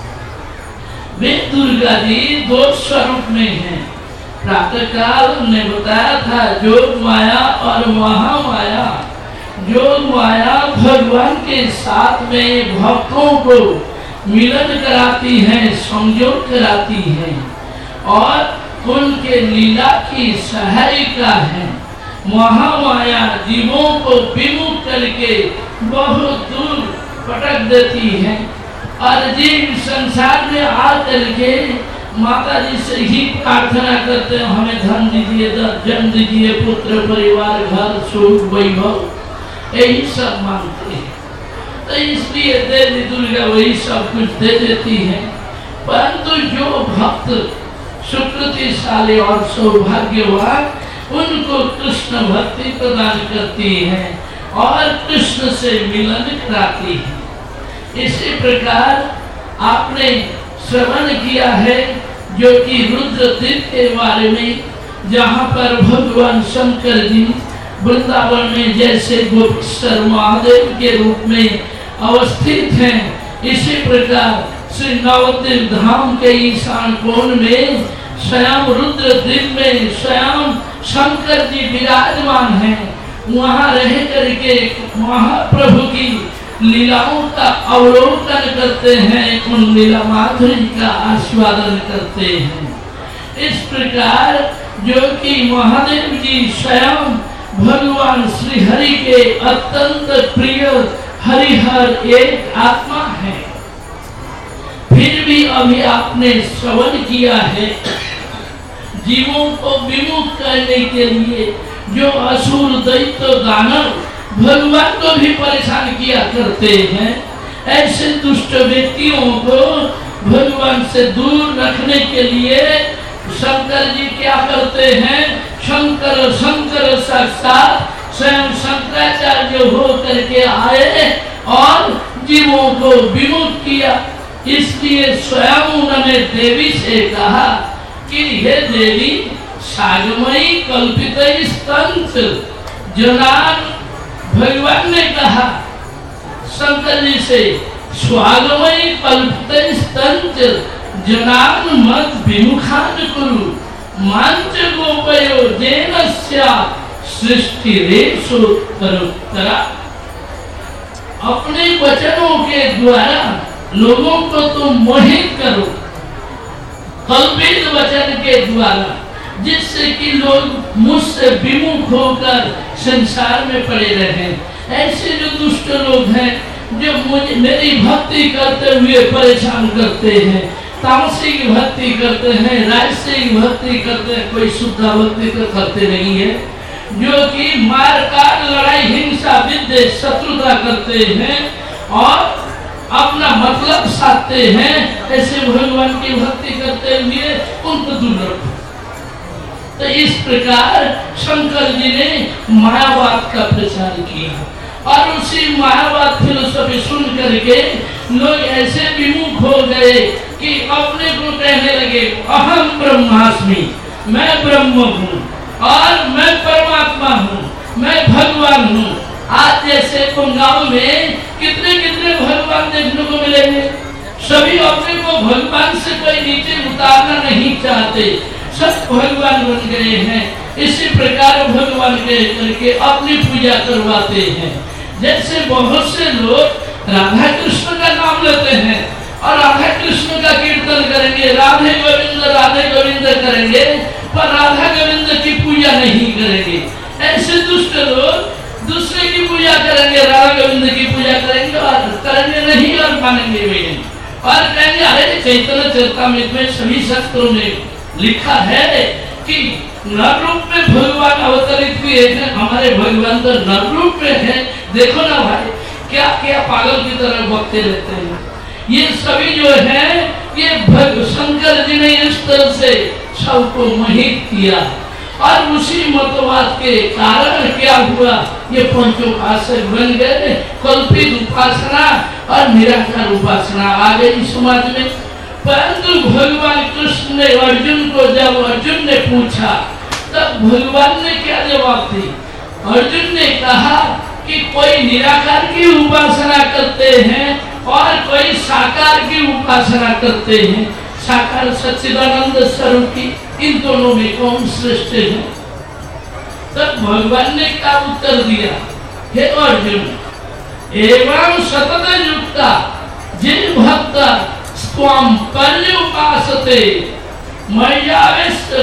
वे दुर्गा जी दो स्वरूप में हैं। प्रातः काल ने बताया था जोग माया और महामाया। जोग माया भगवान के साथ में भक्तों को मिलन कराती है, संयोग कराती है और उनके लीला की सहायिका है। महामाया जीवों को विमुख करके बहुत दूर पटक देती है और जीव संसार में आ करके माता जी से ही प्रार्थना करते हैं, हमें धन दीजिए, जन्म दीजिए, पुत्र परिवार घर सुख वैभव, यही सब मांगते हैं। तो इसलिए देवी दुर्गा वही सब कुछ दे देती है। परंतु जो भक्त सुकृतिशाली और सौभाग्यवान उनको कृष्ण भक्ति प्रदान करती है और कृष्ण से मिलन कराती है। इसी प्रकार आपने श्रवण किया है जो कि रुद्रदीप के बारे में, जहाँ पर भगवान शंकर जी वृंदावन में जैसे गोपेश्वर महादेव के रूप में अवस्थित हैं, इसी प्रकार श्री नवद्वीप धाम के ईशान कोण में स्वयं रुद्रदीप में स्वयं शंकर जी विराजमान हैं। वहाँ रह करके महाप्रभु की लीलाओं का अवलोकन करते हैं, उन लीला माधुरी का आस्वादन करते हैं। इस प्रकार जो कि महादेव जी स्वयं भगवान श्री हरि के अत्यंत प्रिय हरिहर एक आत्मा है। फिर भी अभी आपने श्रवण किया है जीवों को विमुख करने के लिए जो असुर दैत्य दानव भगवान को भी परेशान किया करते हैं, ऐसे दुष्ट व्यक्तियों को भगवान से दूर रखने के लिए शंकर जी क्या करते हैं, शंकर शंकर साक्षात स्वयं शंकराचार्य हो करके आए और जीवों को विमुख किया। इसलिए स्वयं उन्होंने देवी से कहा कि हे देवी, सागमयी कल्पित स्तंभ जनान, भगवान ने कहा शंकर जी से, स्वागमयी कल्पित स्तंभ जनान मत विमुखान कुरु मांच गोपयो जेनस्या सृष्टि रेशो तरुत्तरा। अपने वचनों के द्वारा लोगों को तुम मोहित करो, कल्पित वचन के द्वारा, जिससे कि लोग मुझसे विमुख होकर संसार में पड़े रहें। ऐसे जो दुष्ट लोग हैं जो मुझे मेरी भक्ति करते हुए परेशान करते हैं, तामसिक भक्ति करते हैं, राजसिक भक्ति करते हैं, कोई शुद्ध भक्ति तो करते नहीं है, जो कि मार काट लड़ाई हिंसा विद्वेष शत्रुता करते हैं और अपना मतलब साधते हैं, ऐसे भगवान की भक्ति करते हुए उनको दुर्लभ। तो इस प्रकार शंकर जी ने मायावाद का प्रचार किया और उसी मायावाद फिलोसफी सुन करके लोग ऐसे विमुख हो गए कि अपने को कहने लगे अहम ब्रह्मास्मि, मैं ब्रह्म हूँ और मैं परमात्मा हूँ, मैं भगवान हूँ। आज जैसे गांव में कितने कितने भगवान देखने को मिलेंगे, सभी अपने को भगवान से कोई नीचे उतारना नहीं चाहते, सब भगवान बन गए हैं। इसी प्रकार भगवान के करके अपनी पूजा करवाते हैं। जैसे बहुत से लोग राधा कृष्ण का नाम लेते हैं और राधा कृष्ण का कीर्तन करेंगे, राधे गोविंद राधे गोविंद करेंगे, पर राधा गोविंद की पूजा नहीं करेंगे। ऐसे दुष्ट लोग दूसरे की पूजा करेंगे, राधा गोविंद की पूजा करेंगे और करेंगे नहीं और मानेंगे भी नहीं और कहेंगे अरे चैतन्य चरितामृत में सभी शास्त्रों में लिखा है कि नर रूप में भगवान अवतरित हुए हैं, हमारे भगवान तो नर रूप में है। देखो ना भाई, क्या क्या पागल की तरह बकते रहते हैं। ये सभी जो है ये शंकर जी ने इस तरह से सबको मोहित किया और उसी मतवाद के कारण क्या हुआ, ये पंचोपासक बन गए। कल्पित उपासना और निराकार उपासना आ गई समाज में। परंतु भगवान कृष्ण ने अर्जुन को, जब अर्जुन ने पूछा तब भगवान ने क्या जवाब दी। अर्जुन ने कहा कि कोई निराकार की उपासना करते हैं और कोई साकार की उपासना करते हैं। साकार सच्चिदानंद स्वरूप की, इन दोनों में कौन श्रेष्ठ है? तब भगवान ने क्या उत्तर दिया, हे अर्जुन, एवं सतत युक्ता जिन भक्ता स्वाम पर्युपासते मय्यावेश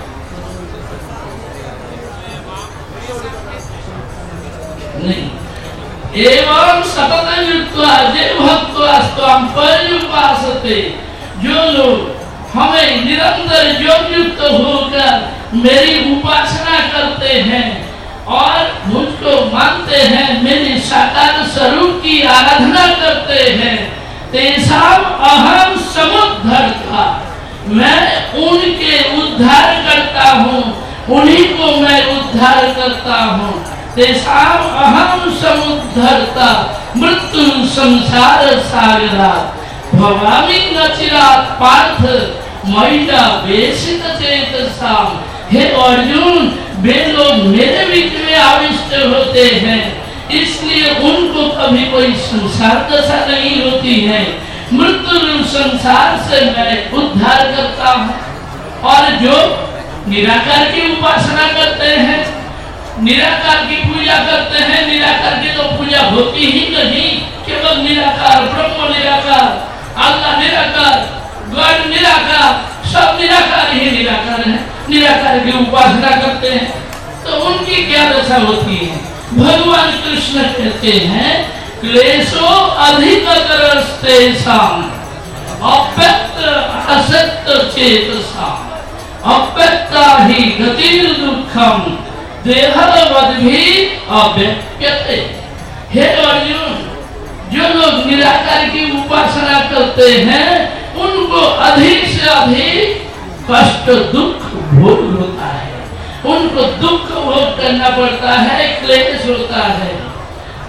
नहीं, एवं सतत युक्ता जिन भक्ता स्वाम पर्युपासते, जो लोग हमें निरंतर योग युक्त होकर मेरी उपासना करते हैं और मुझको मानते हैं, मेरी साकार स्वरूप की आराधना करते हैं, तेसाम अहम समुद्धरता, मैं उनके उद्धार करता हूँ, उन्हीं को मैं उद्धार करता हूँ। तेसाम अहम समुद्धरता मृत्यु संसार सागरा भवामी नचिरात पार्थ महिला वेशित चेतसाम। हे अर्जुन, वे लोग मेरे बीच में आविष्ट होते हैं, इसलिए उनको कभी कोई संसार दशा नहीं होती है। मृत्यु संसार से मैं उद्धार करता हूँ। और जो निराकार की उपासना करते हैं, निराकार की पूजा करते हैं, निराकार की तो पूजा होती ही नहीं, केवल निराकार, ब्रह्म निराकार, अल्लाह निराकार, गॉड निराकार, सब निराकार ही निराकार है, निराकार की उपासना करते हैं, तो उनकी क्या दशा होती है? भगवान कृष्ण कहते हैं क्लेशो अधिकतरस्तेषाम् अव्यक्त असक्त चेतसाम् अव्यक्ता ही गतिर् दुःखम् देहवद्भिः अव्यक्यते। हे अर्जुन, जो लोग निराकार की उपासना करते हैं उनको अधिक से अधिक कष्ट दुख भोग होता है, उनको दुख भोग करना पड़ता है, क्लेश होता है।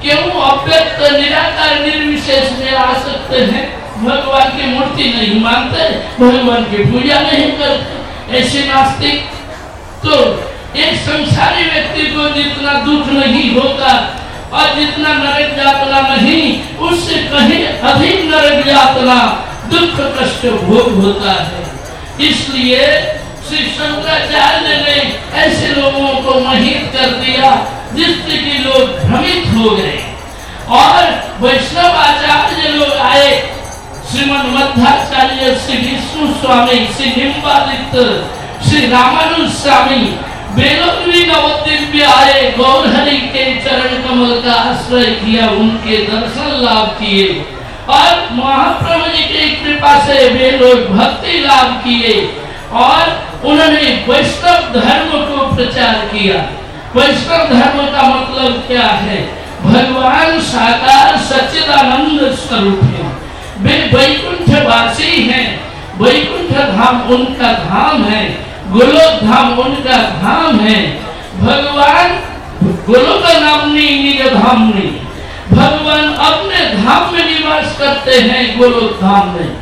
क्यों अव्यक्त निराकार निर्विशेष में आ सकते हैं? भगवान की मूर्ति नहीं मानते, भगवान की पूजा नहीं करते, ऐसे नास्तिक। तो एक संसारी व्यक्ति को जितना दुख नहीं होता और जितना नरक यातना नहीं, उससे कहीं अधिक नरक यातना दुख कष्ट भोग होता है। इसलिए श्री शंकराचार्य ने ऐसे लोगों को मोहित कर दिया जिससे कि लोग भ्रमित हो गए। और वैष्णव आचार्य लोग आए, श्रीमद मध्वाचार्य, श्री विष्णु स्वामी, श्री निम्बादित्य, श्री रामानुज स्वामी, वे लोग भी नवद्वीप आए, गौरहरि के चरण कमल का आश्रय किया, उनके दर्शन लाभ किए और महाप्रभु जी की कृपा से वे लोग भक्ति लाभ किए और उन्होंने वैष्णव धर्म को प्रचार किया। वैष्णव धर्म का मतलब क्या है? भगवान साकार सच्चिदानंद स्वरूप है, वे वैकुंठ वासी हैं, वैकुंठ धाम उनका धाम है, गोलोक धाम उनका धाम है। भगवान गोलोक नाम नहीं, निज धाम नहीं, भगवान अपने धाम में निवास करते हैं, गोलोक धाम में,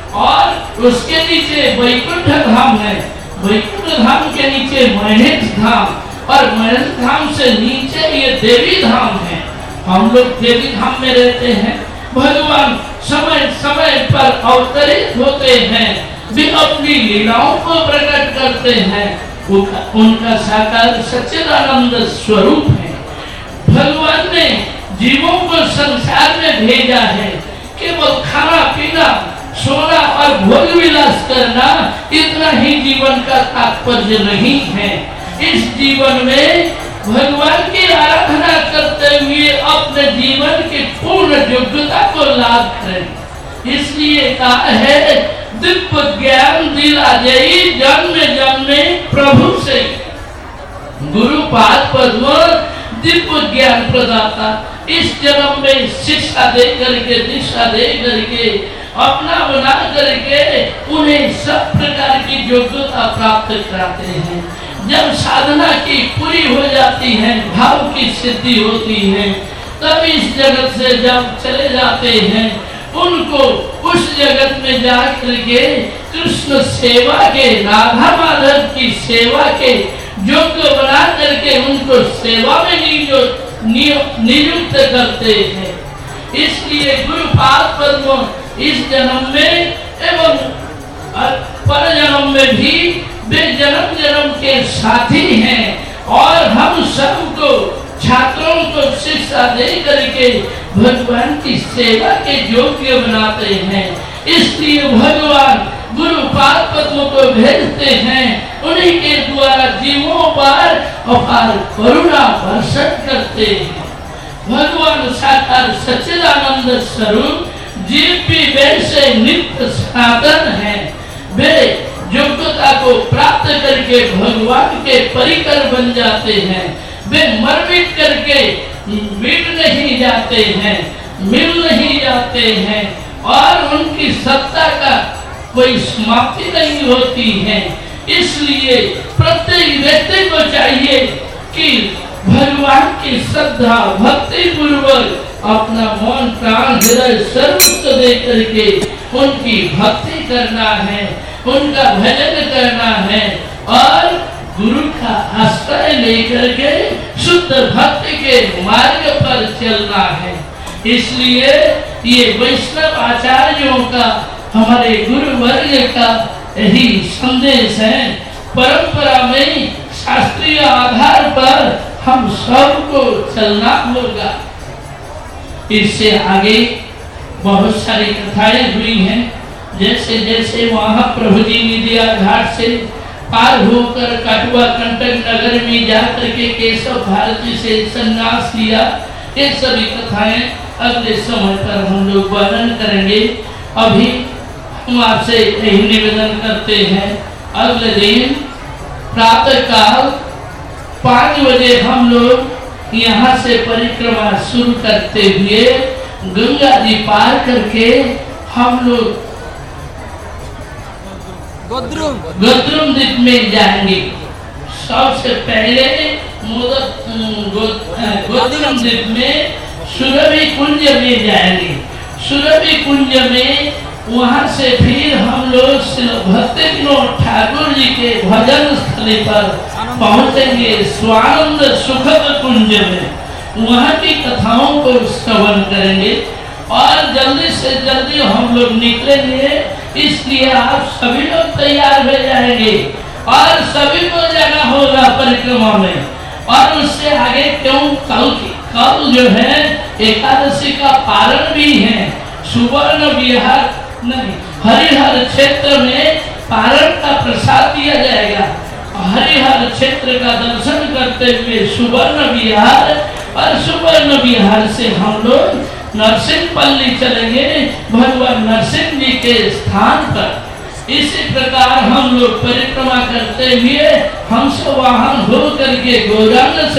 और उसके नीचे वैकुंठ धाम है, वैकुंठ धाम के नीचे महेश धाम, और महेश धाम से नीचे ये देवी धाम है। हम लोग देवी धाम में रहते हैं। भगवान समय समय पर अवतरित होते हैं, वे अपनी लीलाओं को प्रकट करते हैं, उनका साकार सच्चिदानंद स्वरूप है। भगवान ने जीवों को संसार में भेजा है, केवल खाना पीना सोना और भोग विलास करना इतना ही जीवन का तात्पर्य नहीं है। इस जीवन में भगवान की आराधना करते हुए अपने जीवन की पूर्ण योग्यता को लाभ करें। इसलिए कहा है, दिव्य ज्ञान दिला जई जन्म जन्मे प्रभु से, गुरु पाद पद्म दिव्य ज्ञान प्रदाता। इस जन्म में शिक्षा दे करके, दिशा दे करके, अपना बना करके उन्हें सब प्रकार की योग्यता प्राप्त कराते हैं। जब साधना की पूरी हो जाती है, भाव की सिद्धि होती है, तब इस जगत से जब चले जाते हैं, उनको उस जगत में जा करके कृष्ण सेवा के, राधा माधव की सेवा के योग्य बना करके उनको सेवा में नियुक्त करते हैं। इसलिए गुरुपाद पद्म इस जन्म में एवं पर जन्म में भी वे जन्म जन्म के साथी हैं और हम सबको छात्रों को शिक्षा दे करके भगवान की सेवा के योग्य बनाते हैं। इसलिए भगवान गुरुपाद पद्म को भेजते हैं, उन्हीं के द्वारा जीवों पर अपार करुणा वर्षण करते हैं। भगवान साकार सच्चिदानंद स्वरूप जीव भी वैसे नित्य सनातन है। वे योग्यता को प्राप्त करके भगवान के परिकर बन जाते हैं। वे मर मिट करके मिट नहीं जाते हैं, मिल नहीं जाते हैं और उनकी सत्ता का कोई समाप्ति नहीं होती है। इसलिए प्रत्येक व्यक्ति को चाहिए कि भगवान की श्रद्धा भक्ति पूर्वक अपना मन प्राण हृदय सर्वस्व दे करके उनकी भक्ति करना है, उनका भजन करना है और गुरु का आश्रय लेकर के शुद्ध भक्ति के मार्ग पर चलना है। इसलिए ये वैष्णव आचार्यों का, हमारे गुरु वर्ग का यही संदेश है। परंपरा में शास्त्रीय आधार पर हम सबको चलना होगा। इससे आगे बहुत सारी कथाएं हुई हैं। जैसे जैसे वहाँ प्रभु जी निदिया घाट से पार होकर कटुआ कंटक नगर में जाकर के केशव भारती से संन्यास लिया, ये सभी कथाएं अगले समय पर हम लोग वर्णन करेंगे। अभी हम आपसे यही निवेदन करते हैं, अगले दिन प्रातः काल पाँच बजे हम लोग यहाँ से परिक्रमा शुरू करते हुए गंगा जी पार करके हम लोग गोद्रुम गोद्रुम द्वीप में जाएंगे। सबसे पहले गोद्रुम द्वीप में सुरभि कुंज में जाएंगे। सुरभि कुंज में वहां से फिर हम लोग भक्ति विनोद ठाकुर जी के भजन स्थली पर पहुंचेंगे स्वानंद सुखद कुंज में, वहां की कथाओं को श्रवण करेंगे और जल्दी से जल्दी हम लोग निकलेंगे। इसलिए आप सभी लोग तैयार हो जाएंगे और सभी को जाना होगा परिक्रमा में। और उससे आगे क्यों, कल कल जो है एकादशी का पारण भी है। सुवर्ण विहार नहीं, हरिहर क्षेत्र में पारण का प्रसाद दिया जाएगा। हरिहर क्षेत्र का दर्शन करते हुए सुवर्ण विहार और सुवर्ण विहार से हम लोग नरसिंहपल्ली चलेंगे भगवान नरसिंह जी के स्थान पर। इसी प्रकार हम लोग परिक्रमा करते हुए हमसे वाहन हो करके गौरांग